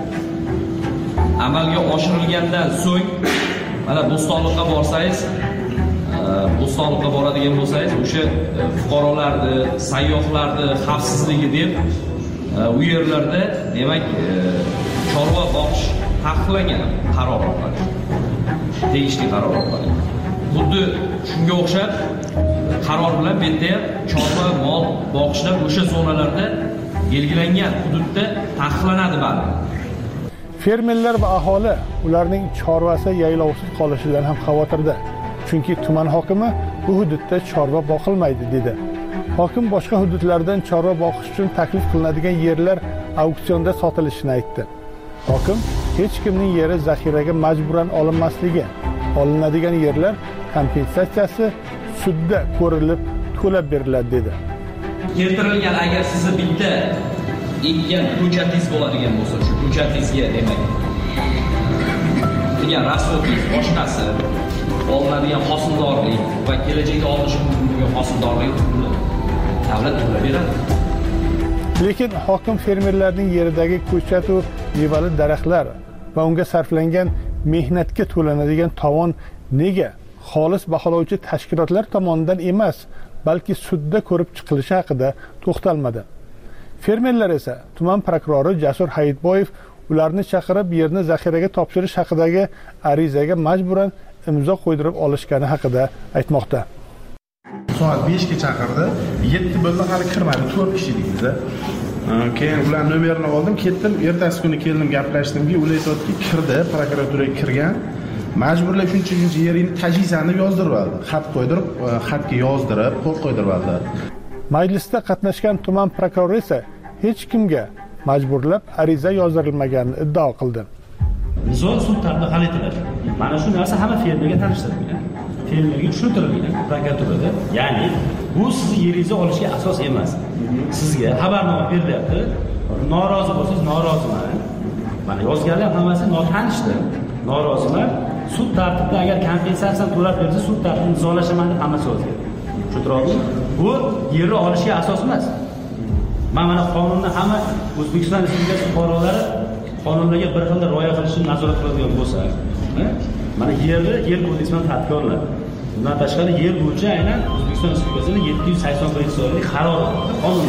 amalga oshirilgandan so'ng mana Bo'stonliqqa borsangiz, Bo'stonliqqa boradigan bo'lsangiz, o'sha fuqarolarni, sayyohlarni xavfsizligi deb u yerlarda demak chorva boqish taqiqlangan qaror orqali. Tegishli qaror orqali. Xuddi shunga o'xshab qaror bilan bu yerda chorva mol boqishlar o'sha zonalarda belgilangan hududda taqiqlanadi bari. Fermerlar va aholi ularning chorvasi yaylovsiz qolishidan ham xavotirda. Chunki tuman hokimi bu hududda chorva boqilmaydi dedi. Hokim boshqa hududlardan chorva boqish uchun taklif qilinadigan yerlar auksionda sotilishini aytdi. Hokim hech kimning yeri zaxiraga majburan olinmasligi, olinadigan yerlar kompensatsiyasi sudda ko'rilib to'lab beriladi dedi. Keltirilgan agar sizni bitta ekkan ko'chatingiz bo'ladigan bo'lsa, shu ko'chatingizga demak degan rasxodingiz boshqasi olinadigan hosildorlik va kelajakda olinishi mumkin bo'lgan hosildorlik davlat to'lab beradi. Lekin hokim fermerlarning yeridagi ko'chat va mevali daraxtlar va unga sarflangan mehnatga to'lanadigan tovon nega xolis baholovchi tashkilotlar tomonidan emas, balki sudda ko'rib chiqilishi haqida to'xtalmadi. Fermerlar esa tuman prokurori Jasur Hayitboyev ularni chaqirib yerni zaxiraga topshirish haqidagi arizaga majburan imzo qo'ydirib olishgani haqida aytmoqda. Soat beshga chaqirdi, yetti bo'ldi, hali kirmadi, to'rt kishi edikmiz. Keyin ular nomerini oldim, ketdim, ertasi kuni keldim, gaplashdim-ki, ular aytdi, kirdi, prokuraturaga kirgan. Majburlab shuncha shuncha yeringni tajizani deb yozdirib oldi. Xat qo'ydirib, xatga yozdirib, qo'l qo'ydirib oldi. Majlisda qatnashgan tuman prokurori esa hech kimga majburlab ariza yozdirilmaganini iddao qildi. Nizo sud tarafida hal etiladi. Mana shu narsa hamma fermerga tanishtirilgan. Fermerga tushuntirilgan prokuraturada. Ya'ni bu sizni yeringizni olishga asos emas. Sizga xabarnoma berilyapti. Norozi bo'lsangiz noroziman. Mana yozganlar hammasi notanishdir. Noroziman. Sud tartibida agar kompensatsiya to'lab bersa, sud tartibida imzolashaman deb hammasi yozgan. Tushuntirdingizmi? Bu yerni olishga asos emas. Mana mana qonunni hamma O'zbekiston Respublikasi fuqarolari qonunlarga bir xil rioya qilishini nazorat qiladigan bo'lsa, mana yerni yer kodeksi bilan tadbiqlanadi. Bundan tashqari yer bo'yicha aynan O'zbekiston Respublikasining yetti yuz sakson birinchi sonli qarori qonun.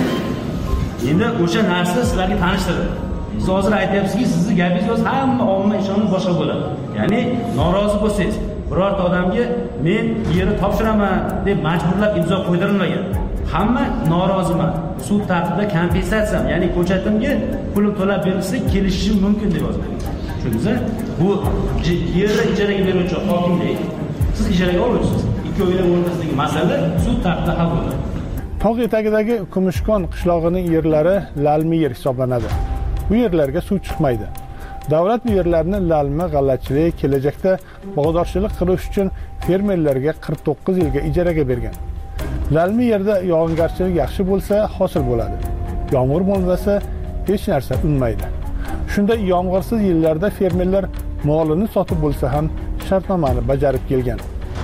Endi o'sha narsa sizlarga tanishtirdi. Siz hozir aytyapsizki, sizni gapingiz hamma omma ishonib boshqa bo'ladi. Ya'ni norozi bo'lsangiz, birorta odamga men yerni topshiraman deb majburlab imzo qo'ydirilmagan. Hamma noroziman. Sud tartibida kompensatsiya, ya'ni ko'chatimga pul to'lab berilsa kelishishim mumkin deb yozilgan. Tushundingizmi? Bu yerni ijaraga beruvchi hokimlik, siz ijaraga olasiz. Ikki o'ylar o'rtasidagi masala sud tartibida hal bo'ladi. Tog' etagidagi Kumushkon qishlog'ining yerlari lalmi yer hisoblanadi. Bu yerlarga suv chiqmaydi. Davlat bu yerlarni lalmi, g'allachilik, kelajakda bog'dorchilik qilish uchun fermerlarga qirq to'qqiz yilga ijaraga bergan. Lalmi yerda yog'ingarchilik yaxshi bo'lsa, hosil bo'ladi. Yomg'ir bo'lmasa, hech narsa unmaydi. Shunda yomg'irsiz yillarda fermerlar molini sotib bo'lsa ham shartnomani bajarib kelgan.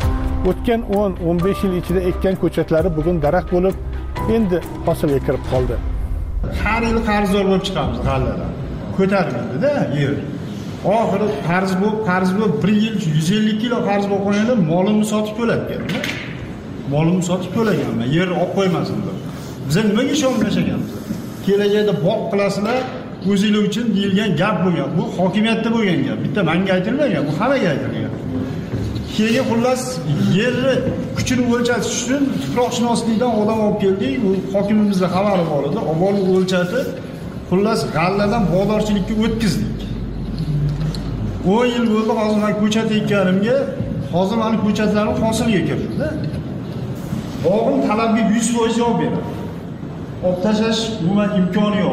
O'tgan o'n o'n besh yil ichida ekkan ko'chatlari bugun daraxt bo'lib, endi hosilga kirib qoldi. Har yil qarzdor bo'lib chiqamiz g'alladan. Ko'tarildi-da yer. Oxiri qarz bo'lib, qarz bo'lib bir yil yuz ellik kilo qarz bo'lib qo'yganda molimni sotib to'latganman. Molimni sotib to'laganman, yerni olib qo'ymasin deb. Biz nimaga ishonmashaganmiz? Kelajakda boq qilasizlar, o'zinglar uchun deyilgan gap bo'lgan. Bu hokimiyatda bo'lgan gap. Bitta menga aytilmagan, bu hammaga aytilgan. Keyin xullas yerni kuchini o'lchatish uchun tuproqshunoslikdan odam olib keldik. U hokimimizda xabari bor edi. Olib o'lchatib, xullas g'alladan bozorchilikka o'tkazdik. o'n yil bo'ldi hozir men ko'chat ekkanimga, hozir meni ko'chatlarim hosiliga kirdi. Bog'im talabga yuz foiz javob beradi. Olib tashlash umuman imkoni yo'q.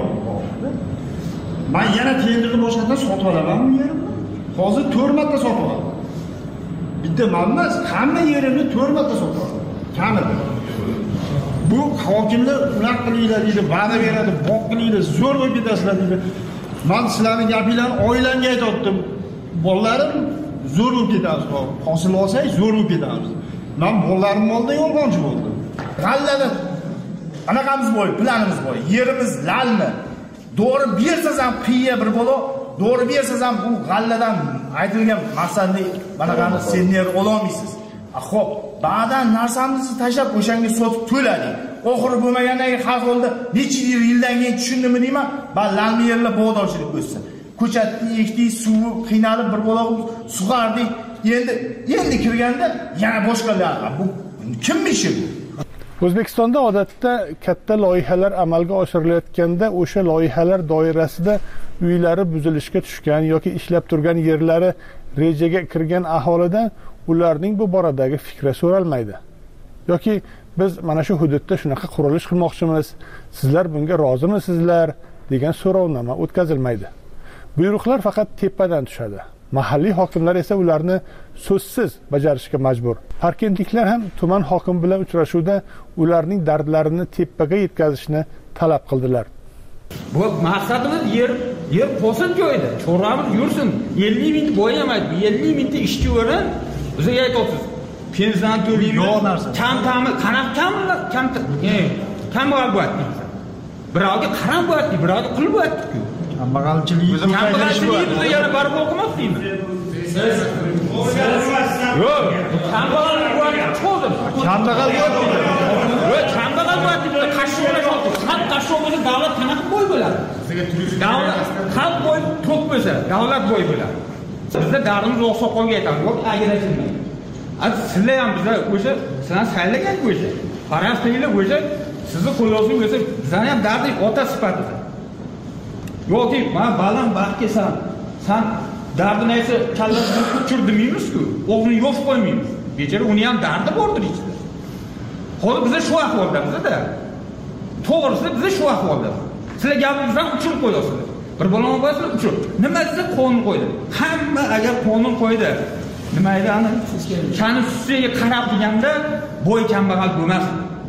Men yana tenderni boshqatdan sotib olaman bu yerimni. Hozir to'rt marta sotib olaman. Bitta emas, hamma yerimni to'rt marta sotib olaman. Kamida. Bu hokimlar unaqa qilinglar deydi, va'da beradi, boq qilinglar, zo'r bo'lib ketasizlar deydi. Men sizlarning gapinglarni oilamga aytdim. Bolalarim zo'r bo'lib ketamiz. Hosil olsak zo'r bo'lib ketamiz. Men bolalarim oldida yolg'onchi bo'ldim. G'allani anaqamiz bo'y, planimiz bo'y. Yerimiz lalmi. Doğru bersangiz ham qiya bir bo'lo, doğru bersangiz ham bu g'alladan aytilgan maqsadni manaqani senior ololmaysiz. Xo'p, ba'dan narsamizni tashlab o'shanga sotib to'ladik. Oxiri bo'lmagandan keyin xalq oldi necha yildan keyin tushundimmi deyman, ba lalmi yerlar bog'dorchilik o'tsin. Ko'chatni ekdik, suvi qiynalib bir bo'loq sug'ardik. Endi endi kirganda yana boshqalar. Bu kimning ishi bu? O'zbekistonda odatda katta loyihalar amalga oshirilayotganda o'sha loyihalar doirasida uylari buzilishga tushgan yoki ishlab turgan yerlari rejaga kirgan aholidan ularning bu boradagi fikri so'ralmaydi. Yoki biz mana shu hududda shunaqa qurilish qilmoqchimiz, sizlar bunga rozimisizlar degan so'rovnoma o'tkazilmaydi. Buyruqlar faqat tepadan tushadi. Mahalliy hokimlar esa ularni so'zsiz bajarishga majbur. Parkentliklar ham tuman hokimi bilan uchrashuvda ularning dardlarini tepaga yetkazishni talab qildilar. Bu maqsadimiz yer, yer qo'sin joyda, choramiz yursin. ellik ming bo'yamaydi, ellik mingta ishchi o'rin bizga aytasiz. Pensiya to'laymiz. Kam ta'mi, qanaqa kam kam kam bor bo'lyapti. Birovga qarab bo'lyapti, birovga qilib bo'lyapti-ku. Kambag'alchilik kambag'alchilikni yana barib o'qimoqdingmi? Siz yo'q, kambag'al bo'lyapti, cho'zib. Kambag'al bo'lyapti. Yo'q, kambag'al bo'lyapti. Qashshoqlar yo'q. Xalq qashshoqlar davlat qanaqa bo'y bo'ladi? Davlat xalq bo'y to'q bo'lsa, davlat bo'y bo'ladi. Bizda dardimiz o'xshoqolga aytamiz. Yo'q, ajrashilmaydi. Az sizlar ham bizlar o'sha sizlar saylagan o'sha. Qarasinglar o'sha sizni qo'lyozing o'sha bizlarning ham dardi ota sifatida. Yo'q, men baland baxt kelsan, sen dardini aytsa kallasini tushir demaymiz-ku, o'g'lini yo'q qo'ymaymiz. Bechora uni ham dardi bordir ichida. Hozir biz shu ahvolda bizda. To'g'risi biz shu ahvolda. Sizlar gapingizdan uchirib qo'yasizlar. Bir bolam bo'lsa uchir. Nima desa qonun qo'ydi. Hamma agar qonun qo'ydi, nima edi ana konstitutsiyaga qarab deganda bo'y kambag'al bo'lmas.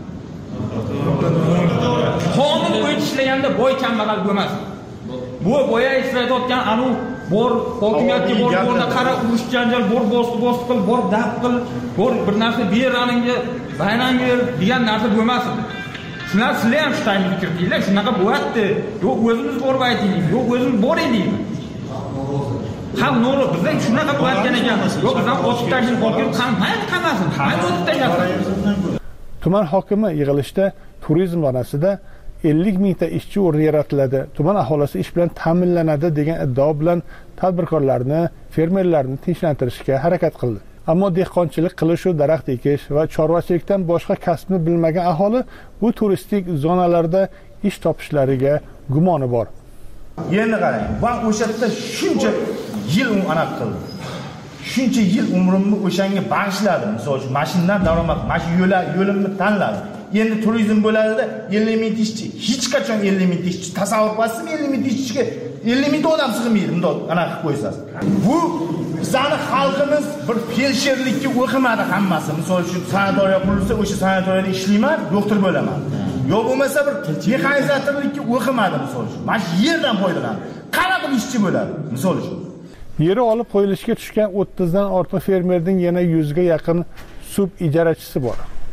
Qonun bo'yicha ishlaganda bo'y kambag'al bo'lmas. Bu boya islayotgan anu bor hokimiyatga bor borda qara urush janjal bor bosti bosti qil bor dab qil bor bir narsa beraningga baynangga degan narsa bo'lmasin. Shular sizlar ham shu fikr deylar, shunaqa bo'lyapti. Yo'q, o'zimiz borib aytaylik, yo'q, o'zimiz bor edik. Ham no'g'ri, bizda shunaqa bo'layotgan ekanmiz. Yo'q, bizdan o'tib tashlab qolgan qanday qamasin? Qanday o'tib tashlab? Tuman hokimi yig'ilishda turizm zonasida ellik mingta ishchi o'rni yaratiladi, tuman aholisi ish bilan ta'minlanadi degan iddao bilan tadbirkorlarni, fermerlarni tinchlantirishga harakat qildi. Ammo dehqonchilik qilish, daraxt ekish va chorvachilikdan boshqa kasbni bilmagan aholi bu turistik zonalarda ish topishlariga gumoni bor. Endi qarang, men o'sha yerda shuncha yil anaqa qildim. Shuncha yil umrimni o'shanga bag'ishladim. Misol uchun mashinadan daromad, mana shu yo'l yo'limni tanladim. Endi turizm bo'ladida ellik ming ishchi, hech qachon ellik ming ishchi tasavvur qilsam ellik ming ishchiga ellik ming odam sig'maydi, bundoq anaqa qilib qo'ysangiz. Bu bizning xalqimiz bir felsherlikka o'qimadi hammasi. Misol uchun sanatoriya qurilsa, o'sha sanatoriyada ishlayman, doktor bo'laman. Yo bo'lmasa bir mexanizatorlikka o'qimadi misol uchun. Mana shu yerdan foydalanadi. Qanaqa ishchi bo'ladi misol uchun. Yeri olib qo'yilishga tushgan o'ttiz dan ortiq fermerning yana yuzga yaqin sub ijarachisi bor.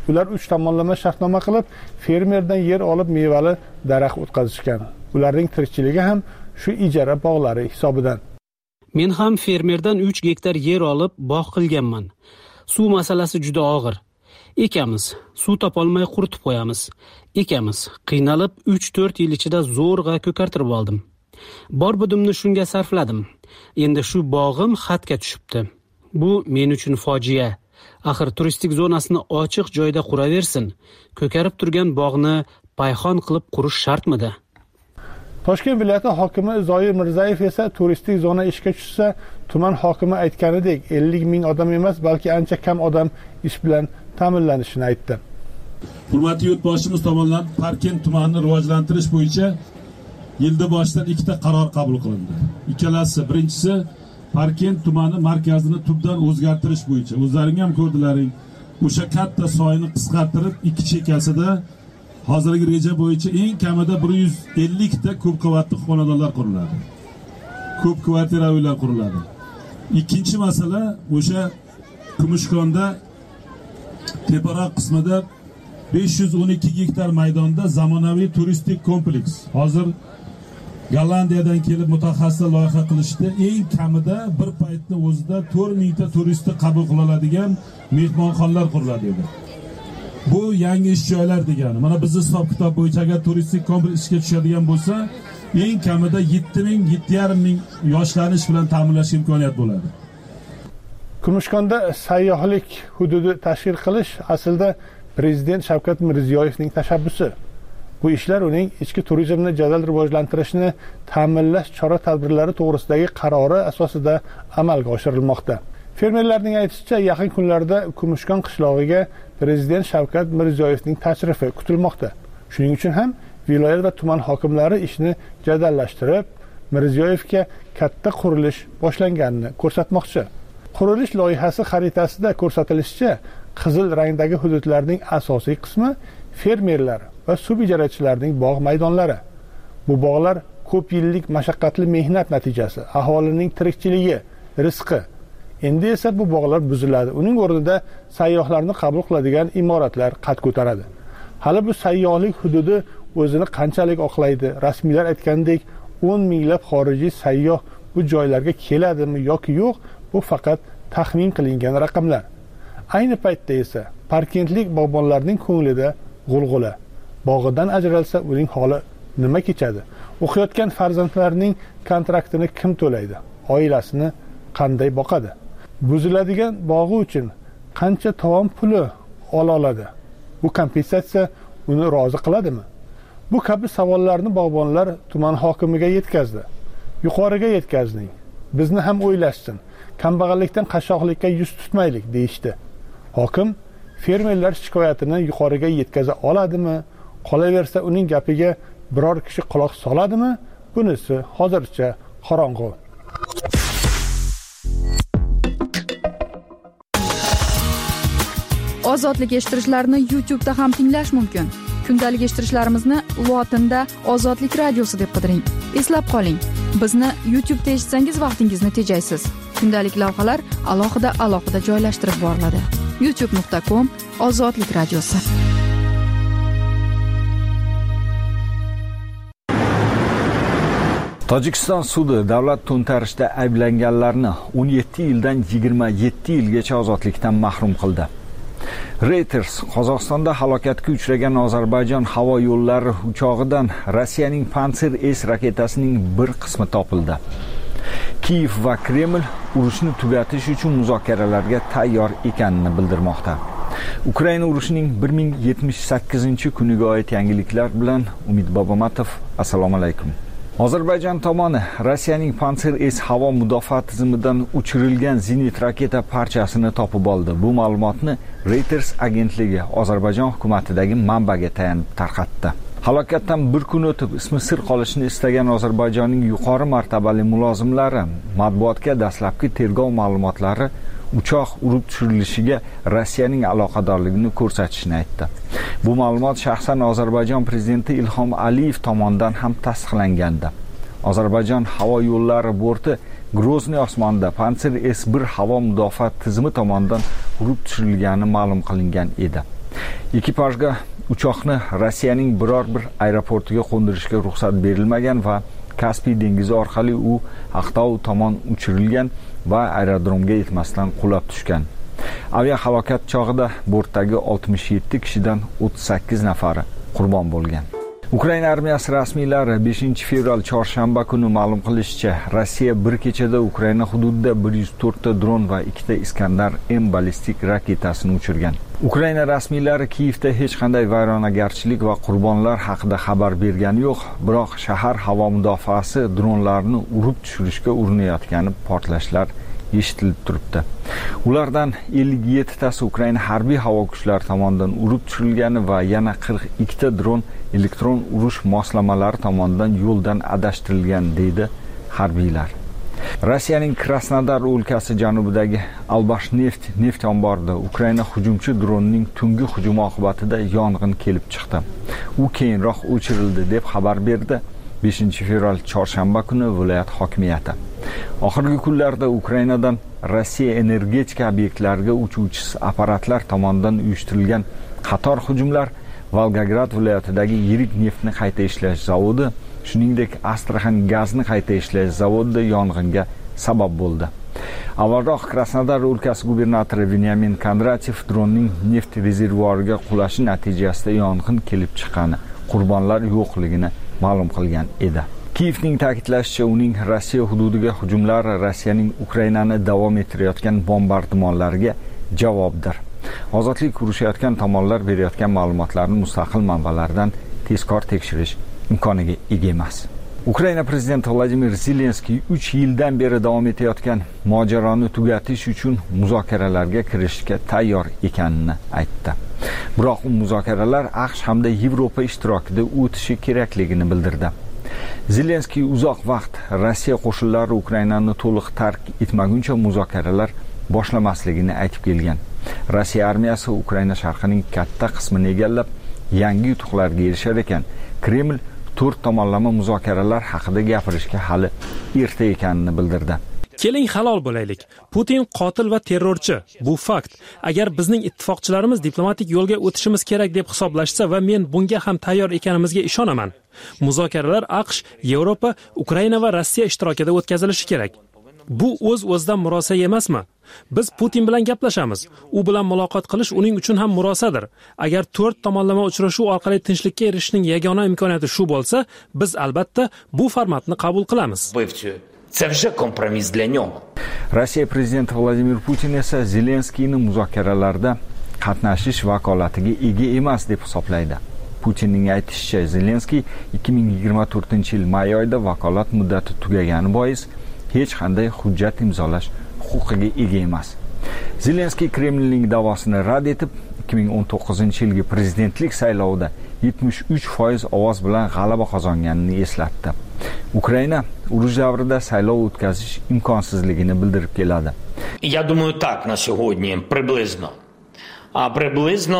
Ular uch tomonlama shartnoma qilib, fermerdan yer olib mevali daraxt o'tqazishgan. Ularning tirikchiligi ham shu ijara bog'lari hisobidan. Men ham fermerdan uch gektar yer olib bog' qilganman. Suv masalasi juda og'ir. Ekamiz, suv topolmay quritib qo'yamiz. Ekamiz, qiynalib uch to'rt yil ichida zo'rg'a ko'kartirib oldim. Bor budimni shunga sarfladim. Endi shu bog'im xatga tushibdi. Bu men uchun fojia. Axir turistik zonasini ochiq joyda quraversin. Ko'karib turgan bog'ni payxon qilib qurish shartmidi? Toshkent viloyati hokimi Zoir Mirzayev esa turistik zona ishga tushsa, tuman hokimi aytganidek ellik ming odam emas, balki ancha kam odam ish bilan ta'minlanishini aytdi. Hurmatli yurtboshimiz tomonidan Parkent tumanini rivojlantirish bo'yicha yilda boshidan ikkita qaror qabul qilindi. Ikkalasi, birinchisi Parkent tumani markazini tubdan o'zgartirish bo'yicha. O'zlaring ham ko'rdilaring. O'sha katta soyni qisqartirib ikki chekkasida hozirgi reja bo'yicha eng kamida bir yuz ellik ta ko'p qavatli xonadonlar quriladi. Ko'p kvartira uylar quriladi. Ikkinchi masala o'sha Kumushkonda teparoq qismida besh yuz o'n ikki gektar maydonda zamonaviy turistik kompleks. Hozir Gollandiyadan kelib mutaxassislar loyiha qilishdi. Eng kamida bir paytning o'zida to'rt ming ta turistni qabul qila oladigan mehmonxonalar quriladi edi. Bu yangi ish joylar degani. Mana bizning hisob kitob bo'yicha agar turistik kompleks ishga tushadigan bo'lsa, eng kamida yetti ming yetti yarim ming yoshlarni ish bilan ta'minlash imkoniyat bo'ladi. Kumushkonda sayyohlik hududi tashkil qilish aslida Prezident Shavkat Mirziyoyevning tashabbusi. Bu ishlar uning ichki turizmni jadal rivojlantirishni ta'minlash chora-tadbirlari to'g'risidagi qarori asosida amalga oshirilmoqda. Fermerlarning aytishicha, yaqin kunlarda Kumushkon qishlog'iga Prezident Shavkat Mirziyoyevning tashrifi kutilmoqda. Shuning uchun ham viloyat va tuman hokimlari ishni jadallashtirib, Mirziyoyevga katta qurilish boshlanganini ko'rsatmoqchi. Qurilish loyihasi xaritasida ko'rsatilishicha, qizil rangdagi hududlarning asosiy qismi fermerlar va suv ijarachilarining bog' maydonlari. Bu bog'lar ko'p yillik mashaqqatli mehnat natijasi, aholining tirikchiligi, rizqi. Endi esa bu bog'lar buziladi. Uning o'rnida sayyohlarni qabul qiladigan imoratlar qad ko'taradi. Hali bu sayyohlik hududi o'zini qanchalik oqlaydi? Rasmiylar aytgandek, o'n minglab xorijiy sayyoh bu joylarga keladimi yoki yo'q, bu faqat taxmin qilingan raqamlar. Ayni paytda esa parkentlik bog'bonlarning ko'nglida g'ulg'ula. Bog'idan ajralsa, uning holi nima kechadi? O'qiyotgan farzandlarining kontraktini kim to'laydi? Oilasini qanday boqadi? Buziladigan bog'i uchun qancha tovon puli ola oladi? Bu kompensatsiya uni rozi qiladimi? Bu kabi savollarni bog'bonlar tuman hokimiga yetkazdi. Yuqoriga yetkazning. Bizni ham o'ylashsin. Kambag'allikdan qashshoqlikka yuz tutmaylik deyishdi. Hokim fermerlar shikoyatini yuqoriga yetkaza oladimi? Qolaversa uning gapiga biror kishi quloq soladimi? Bunisi hozircha qorong'u. Ozodlik eshittirishlarni YouTube da ham tinglash mumkin. Kundalik eshittirishlarimizni lotinda Ozodlik radiosi deb qidiring. Eslab qoling, bizni YouTube da eshitsangiz vaqtingizni tejaysiz. Kundalik lavhalar alohida alohida joylashtirib boriladi. youtube nuqta com Ozodlik radiosi. Tojikiston sudi davlat to'ntarishda ayblanganlarni o'n yetti yildan yigirma yetti yilgacha ozodlikdan mahrum qildi. Reuters Qozog'istonda halokatga uchragan Ozarbayjon havo yo'llari uchog'idan Rossiyaning Pantsir S raketasining bir qismi topildi. Kiyev va Kreml urushni tugatish uchun muzokaralarga tayyor ekanini bildirmoqda. Ukraina urushining bir ming yetmish sakkizinchi kuniga oid yangiliklar bilan Umid Bobomatov. Assalomu alaykum. Ozarbayjon tomoni Rossiyaning Pantsir S havo mudofaa tizimidan uchirilgan zenit raketa parchasini topib oldi. Bu ma'lumotni Reuters agentligi Ozarbayjon hukumatidagi manbaga tayanib tarqatdi. Halokatdan bir kun o'tib ismi sir qolishini istagan Ozarbayjonning yuqori martabali mulozimlari matbuotga dastlabki tergov ma'lumotlari uchoq urib tushirilishiga Rossiyaning aloqadorligini ko'rsatishini aytdi. Bu ma'lumot shaxsan Ozarbayjon prezidenti Ilhom Aliyev tomonidan ham tasdiqlangandi. Ozarbayjon havo yo'llari borti Grozniy osmonida Pantsir S bir havo mudofaa tizimi tomonidan urib tushirilgani ma'lum qilingan edi. Ekipajga uchoqni Rossiyaning biror bir aeroportiga qo'ndirishga ruxsat berilmagan va Kaspiy dengizi orqali u Aqtau tomon uchirilgan va aerodromga yetmasdan qulab tushgan. Aviahalokat chog'ida bortdagi oltmish yetti kishidan o'ttiz sakkiz nafari qurbon bo'lgan. Ukraina armiyasi rasmiylari beshinchi fevral chorshanba kuni ma'lum qilishicha, Rossiya bir kechada Ukraina hududida bir yuz to'rt ta dron va ikkita Iskandar M ballistik raketasini uchirgan. Ukraina rasmiylari Kiyevda hech qanday vayronagarchilik va qurbonlar haqida xabar bergani yo'q, biroq shahar havo mudofaasi dronlarni urib tushirishga urinayotgani portlashlar eshitilib turibdi. Ulardan ellik yetti tasi Ukraina harbiy havo kuchlari tomonidan urib tushirilgani va yana qirq ikkita dron elektron urush moslamalari tomonidan yo'ldan adashtirilgan, deydi harbiylar. Rossiyaning Krasnodar o'lkasi janubidagi Albashneft neft omborida Ukraina hujumchi dronining tungi hujumi oqibatida yong'in kelib chiqdi. U keyinroq o'chirildi deb xabar berdi beshinchi fevral chorshanba kuni viloyat hokimiyati. Oxirgi kunlarda Ukrainadan Rossiya energetika obyektlariga uchuvchi apparatlar tomonidan uyushtirilgan qator hujumlar Volgograd viloyatidagi yirik neftni qayta ishlash zavodi, shuningdek Astraxan gazni qayta ishlash zavodida yong'inga sabab bo'ldi. Avvalroq Krasnodar o'lkasi gubernatori Venyamin Kondratyev dronning neft rezervuariga qulashi natijasida yong'in kelib chiqqani, qurbonlar yo'qligini ma'lum qilgan edi. Kiyevning ta'kidlashicha, uning Rossiya hududiga hujumlari Rossiyaning Ukrainani davom ettirayotgan bombardimonlariga javobdir. Ozodlik urushayotgan tomonlar berayotgan ma'lumotlarni mustaqil manbalardan tezkor tekshirish imkoniga ega emas. Ukraina prezidenti Vladimir Zelenskiy uch yildan beri davom etayotgan mojaroni tugatish uchun muzokaralarga kirishga tayyor ekanini aytdi. Biroq u muzokaralar AQSh hamda Yevropa ishtirokida o'tishi kerakligini bildirdi. Zelenskiy uzoq vaqt Rossiya qo'shinlari Ukrainani to'liq tark etmaguncha muzokaralar boshlamasligini aytib kelgan. Rossiya armiyasi Ukraina sharqining katta qismini egallab, yangi yutuqlarga erishar ekan, Kreml to'rt tomonlama muzokaralar haqida gapirishga hali erta ekanini bildirdi. Keling halol bo'laylik. Putin qotil va terrorchi. Bu fakt. Agar bizning ittifoqchilarimiz diplomatik yo'lga o'tishimiz kerak deb hisoblashsa va men bunga ham tayyor ekanimizga ishonaman. Muzokaralar AQSh, Yevropa, Ukraina va Rossiya ishtirokida o'tkazilishi kerak. Bu o'z-o'zidan murosa emasmi? Biz Putin bilan gaplashamiz. U bilan muloqot qilish uning uchun ham murosadir. Agar to'rt tomonlama uchrashuv orqali tinchlikka erishishning yagona imkoniyati shu bo'lsa, biz albatta bu formatni qabul qilamiz. Це вже компроміс для нього. Rossiya prezidenti Vladimir Putin esa Zelenskiyni muzokaralarda qatnashish vakolatiga ega emas deb hisoblaydi. Putinning aytishicha, Zelenskiy ikki ming yigirma to'rtinchi yil may oyida vakolat muddati tugagani bois hech qanday hujjat imzolash huquqiga ega emas. Zelenskiy Kremlning da'vosini rad etib, ikki ming o'n to'qqizinchi yilgi prezidentlik saylovida yetmish uch foiz ovoz bilan g'alaba qozonganini eslatdi. Ukraina urush davrida saylov o'tkazish imkonsizligini bildirib keladi. Я думаю, так на сьогодні приблизно. А приблизно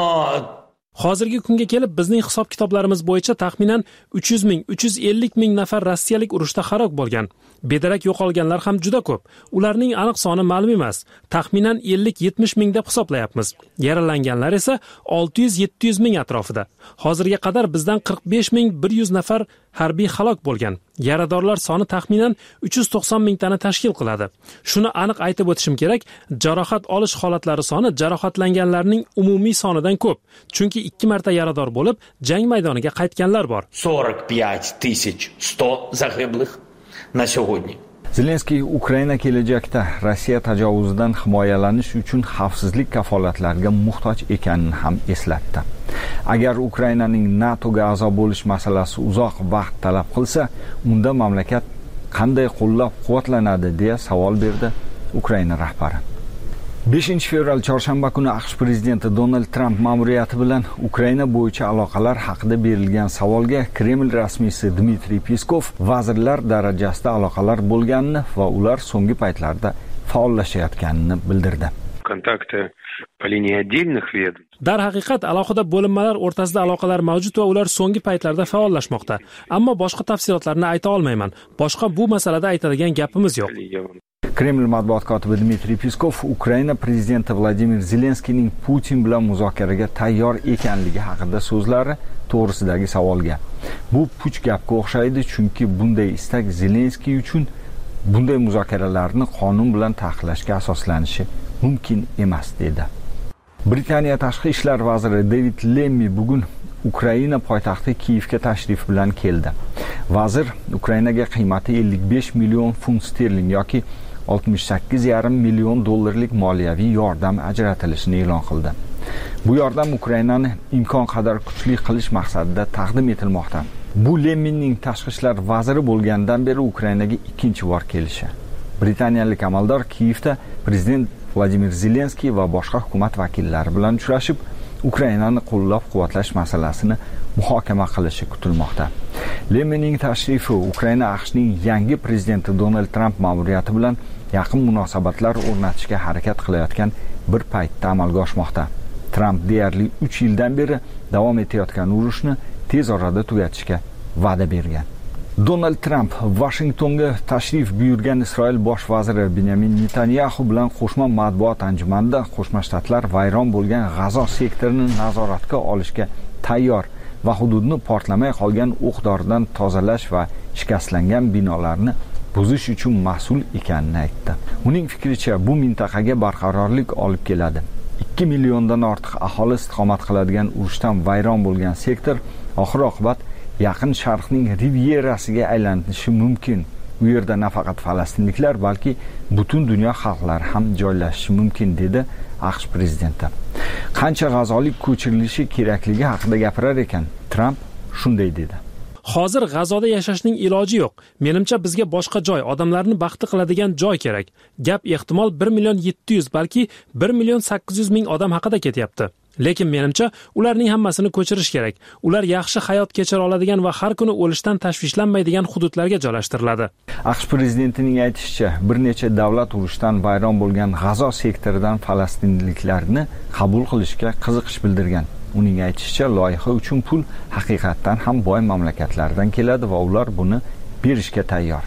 Hozirgi kunga kelib bizning hisob-kitoblarimiz bo'yicha taxminan uch yuz ming, uch yuz ellik ming nafar rossiyalik urushda halok bo'lgan. Bedarak yo'qolganlar ham juda ko'p. Ularning aniq soni ma'lum emas. Taxminan ellik yetmish ming deb hisoblayapmiz. Yaralanganlar esa olti yuz yetti yuz ming atrofida. Hozirga qadar bizdan qirq besh ming bir yuz nafar harbiy halok bo'lgan. Yaradorlar soni taxminan uch yuz to'qson ming tani tashkil qiladi. Shuni aniq aytib o'tishim kerak, jarohat olish holatlari soni jarohatlanganlarning umumiy sonidan ko'p. Chunki ikki marta yarador bo'lib, jang maydoniga qaytganlar bor. сорок пять тысяч сто загиблых на сегодня. Zelenskiy Ukraina kelajakda Rossiya tajovuzidan himoyalanish uchun xavfsizlik kafolatlariga muhtoj ekanini ham eslatdi. Agar Ukrainaning NATOga a'zo bo'lish masalasi uzoq vaqt talab qilsa, unda mamlakat qanday qo'llab-quvvatlanadi deya savol berdi Ukraina rahbari. beshinchi fevral chorshanba kuni AQSh prezidenti Donald Trump ma'muriyati bilan Ukraina bo'yicha aloqalar haqida berilgan savolga Kreml rasmiysi Dmitriy Peskov vazirlar darajasida aloqalar bo'lganini va ular so'nggi paytlarda faollashayotganini bildirdi. Kontakti по линии отдельных ведомств. Darhaqiqat alohida bo'linmalar o'rtasida aloqalar mavjud va ular so'nggi paytlarda faollashmoqda. Ammo boshqa tafsilotlarni ayta olmayman. Boshqa bu masalada aytadigan gapimiz yo'q. Kreml matbuot kotibi Dmitriy Peskov Ukraina prezidenti Vladimir Zelenskiyning Putin bilan muzokaraga tayyor ekanligi haqida so'zlari to'g'risidagi savolga "Bu puch gapga o'xshaydi, chunki bunday istak Zelenskiy uchun bunday muzokaralarni qonun bilan taqiqlashga asoslanishi mumkin emas" dedi. Britaniya tashqi ishlar vaziri David Lemmy bugun Ukraina poytaxti Kiyevga tashrif bilan keldi. Vazir Ukrainaga qiymati ellik besh million funt sterling yoki oltmish sakkiz yarim million dollarlik moliyaviy yordam ajratilishini e'lon qildi. Bu yordam Ukrainani imkon qadar kuchli qilish maqsadida taqdim etilmoqda. Bu Lemminning tashqi ishlar vaziri bo'lgandan beri Ukrainaga ikkinchi bor kelishi. Britaniyalik amaldor Kiyevda prezident Vladimir Zelenskiy va boshqa hukumat vakillari bilan uchrashib, Ukrainani qo'llab-quvvatlash masalasini muhokama qilishi kutilmoqda. Lemminning tashrifi Ukraina AQShning yangi prezidenti Donald Trump ma'muriyati bilan yaqin munosabatlar o'rnatishga harakat qilayotgan bir paytda amalga oshmoqda. Trump deyarli uch yildan beri davom etayotgan urushni tez orada tugatishga va'da bergan. Donald Trump Washingtonga tashrif buyurgan Isroil bosh vaziri Benyamin Netanyahu bilan qo'shma matbuot anjumanida Qo'shma Shtatlar vayron bo'lgan G'azo sektorini nazoratga olishga tayyor va hududni portlamay qolgan o'q-doridan tozalash va shikastlangan binolarni buzish uchun mas'ul ekanini aytdi. Uning fikricha, bu mintaqaga barqarorlik olib keladi. ikki milliondan ortiq aholi istiqomat qiladigan urushdan vayron bo'lgan sektor oxir-oqibat Yaqin Sharqning rivierasiga aylanishi mumkin. U yerda nafaqat falastinliklar, balki butun dunyo xalqlari ham joylashishi mumkin, dedi AQSh prezidenti. Qancha g'azolik ko'chirilishi kerakligi haqida gapirar ekan, Trump shunday dedi: Hozir G'azoda yashashning iloji yo'q. Menimcha bizga boshqa joy, odamlarni baxtli qiladigan joy kerak. Gap ehtimol bir million yetti yuz, balki bir million sakkiz yuz ming odam haqida ketyapti. Lekin menimcha ularning hammasini ko'chirish kerak. Ular yaxshi hayot kechira oladigan va har kuni o'lishdan tashvishlanmaydigan hududlarga joylashtiriladi. AQSh prezidentining aytishicha, bir necha davlat urushdan vayron bo'lgan G'azo sektoridan falastinliklarni qabul qilishga qiziqish bildirgan. Uning aytishicha, loyiha uchun pul haqiqatdan ham boy mamlakatlardan keladi va ular buni berishga tayyor.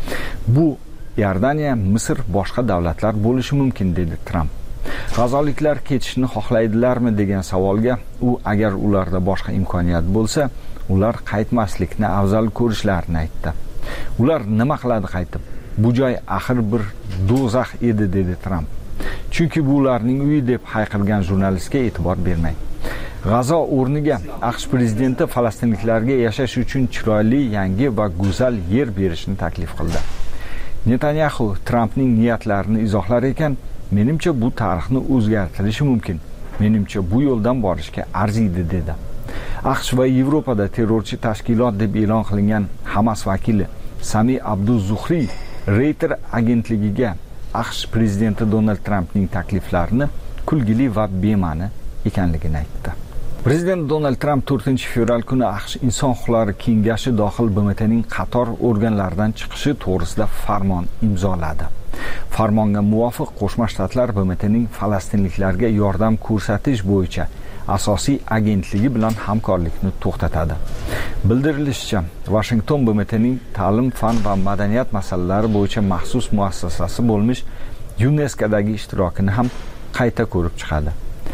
Bu Iordaniya, Misr, boshqa davlatlar bo'lishi mumkin, dedi Trump. G'azoliklar ketishni xohlaydilarmi degan savolga u agar ularda boshqa imkoniyat bo'lsa, ular qaytmaslikni afzal ko'rishlarini aytdi. Ular nima qiladi qaytib? Bu joy axir bir do'zax edi, dedi Trump. Chunki bu ularning uyi deb hayqirgan jurnalistga e'tibor bermang. G'azo o'rniga AQSh prezidenti falastinliklarga yashash uchun chiroyli, yangi va go'zal yer berishni taklif qildi. Netanyahu Trumpning niyatlarini izohlar ekan, menimcha bu tarixni o'zgartirishi mumkin. Menimcha bu yo'ldan borishga arziydi, dedi. AQSh va Yevropada terrorchi tashkilot deb e'lon qilingan Hamas vakili Sami Abduz-Zuhriy Reuters agentligiga AQSh prezidenti Donald Trumpning takliflarini kulgili va bema'ni ekanligini aytdi. Prezident Donald Trump to'rtinchi fevral kuni AQSh Inson huquqlari kengashi dohil B M T'ning qator organlaridan chiqishi to'g'risida farmon imzoladi. Farmonga muvofiq Qo'shma Shtatlar B M T'ning falastinliklarga yordam ko'rsatish bo'yicha asosiy agentligi bilan hamkorlikni to'xtatadi. Bildirilishicha, Washington B M T'ning ta'lim, fan va madaniyat masalalari bo'yicha maxsus muassasasi bo'lmish UNESCOdagi ishtirokini ham qayta ko'rib chiqadi.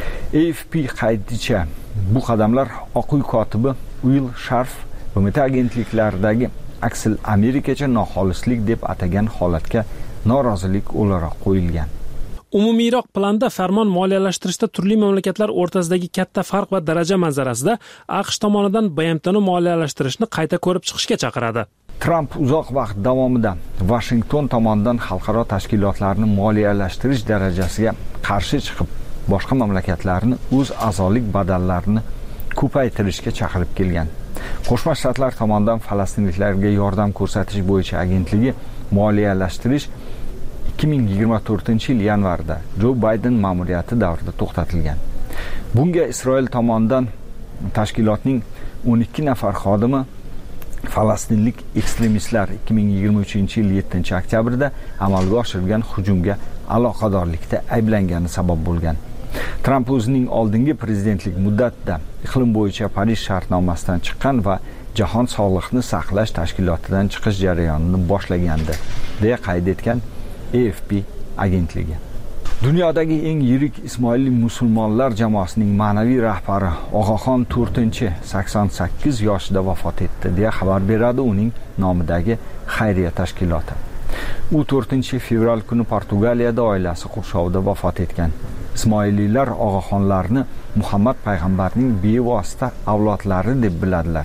A F P qaydishicha, bu qadamlar Oq uy kotibi Will Sharf B M T agentliklaridagi aksil Amerikacha noxolislik deb atagan holatga norozilik o'laroq qo'yilgan. Umumiyroq planda farmon moliyalashtirishda turli mamlakatlar o'rtasidagi katta farq va daraja manzarasida AQSh tomonidan B M T'ni moliyalashtirishni qayta ko'rib chiqishga chaqiradi. Trump uzoq vaqt davomida Washington tomonidan xalqaro tashkilotlarni moliyalashtirish darajasiga qarshi chiqib, boshqa mamlakatlarni o'z a'zolik badallarini ko'paytirishga chaqirib kelgan. Qo'shma Shtatlar tomonidan falastinliklarga yordam ko'rsatish bo'yicha agentligi moliyalashtirish ikki ming yigirma to'rtinchi yil yanvarda Joe Biden ma'muriyati davrida to'xtatilgan. Bunga Isroil tomonidan tashkilotning o'n ikki nafar xodimi falastinlik ekstremistlar ikki ming yigirma uchinchi yil yettinchi oktyabrda amalga oshirgan hujumga aloqadorlikda ayblangani sabab bo'lgan. Trump o'zining oldingi prezidentlik muddatida iqlim bo'yicha Parij shartnomasidan chiqqan va Jahon sog'liqni saqlash tashkilotidan chiqish jarayonini boshlagandi, deya qayd etgan A F P agentligi. Dunyodagi eng yirik Ismoilli musulmonlar jamoasining ma'naviy rahbari Og'axon to'rtinchi sakson sakkiz yoshida vafot etdi deya xabar beradi uning nomidagi xayriya tashkiloti. U to'rtinchi fevral kuni Portugaliyada oilasi qurshovida vafot etgan. Ismoillilar og'axonlarni Muhammad payg'ambarning bevosita avlodlari deb biladilar.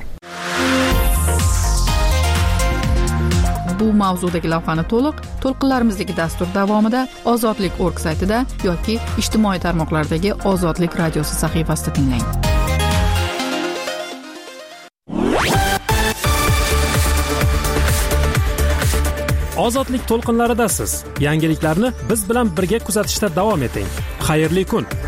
Bu mavzudagi lavhani to'liq to'lqinlarimizdagi dastur davomida Ozodlik nokta org saytida yoki ijtimoiy tarmoqlardagi Ozodlik radiosi sahifasida tinglang. Ozodlik to'lqinlaridasiz. Yangiliklarni biz bilan birga kuzatishda davom eting. Xayrli kun.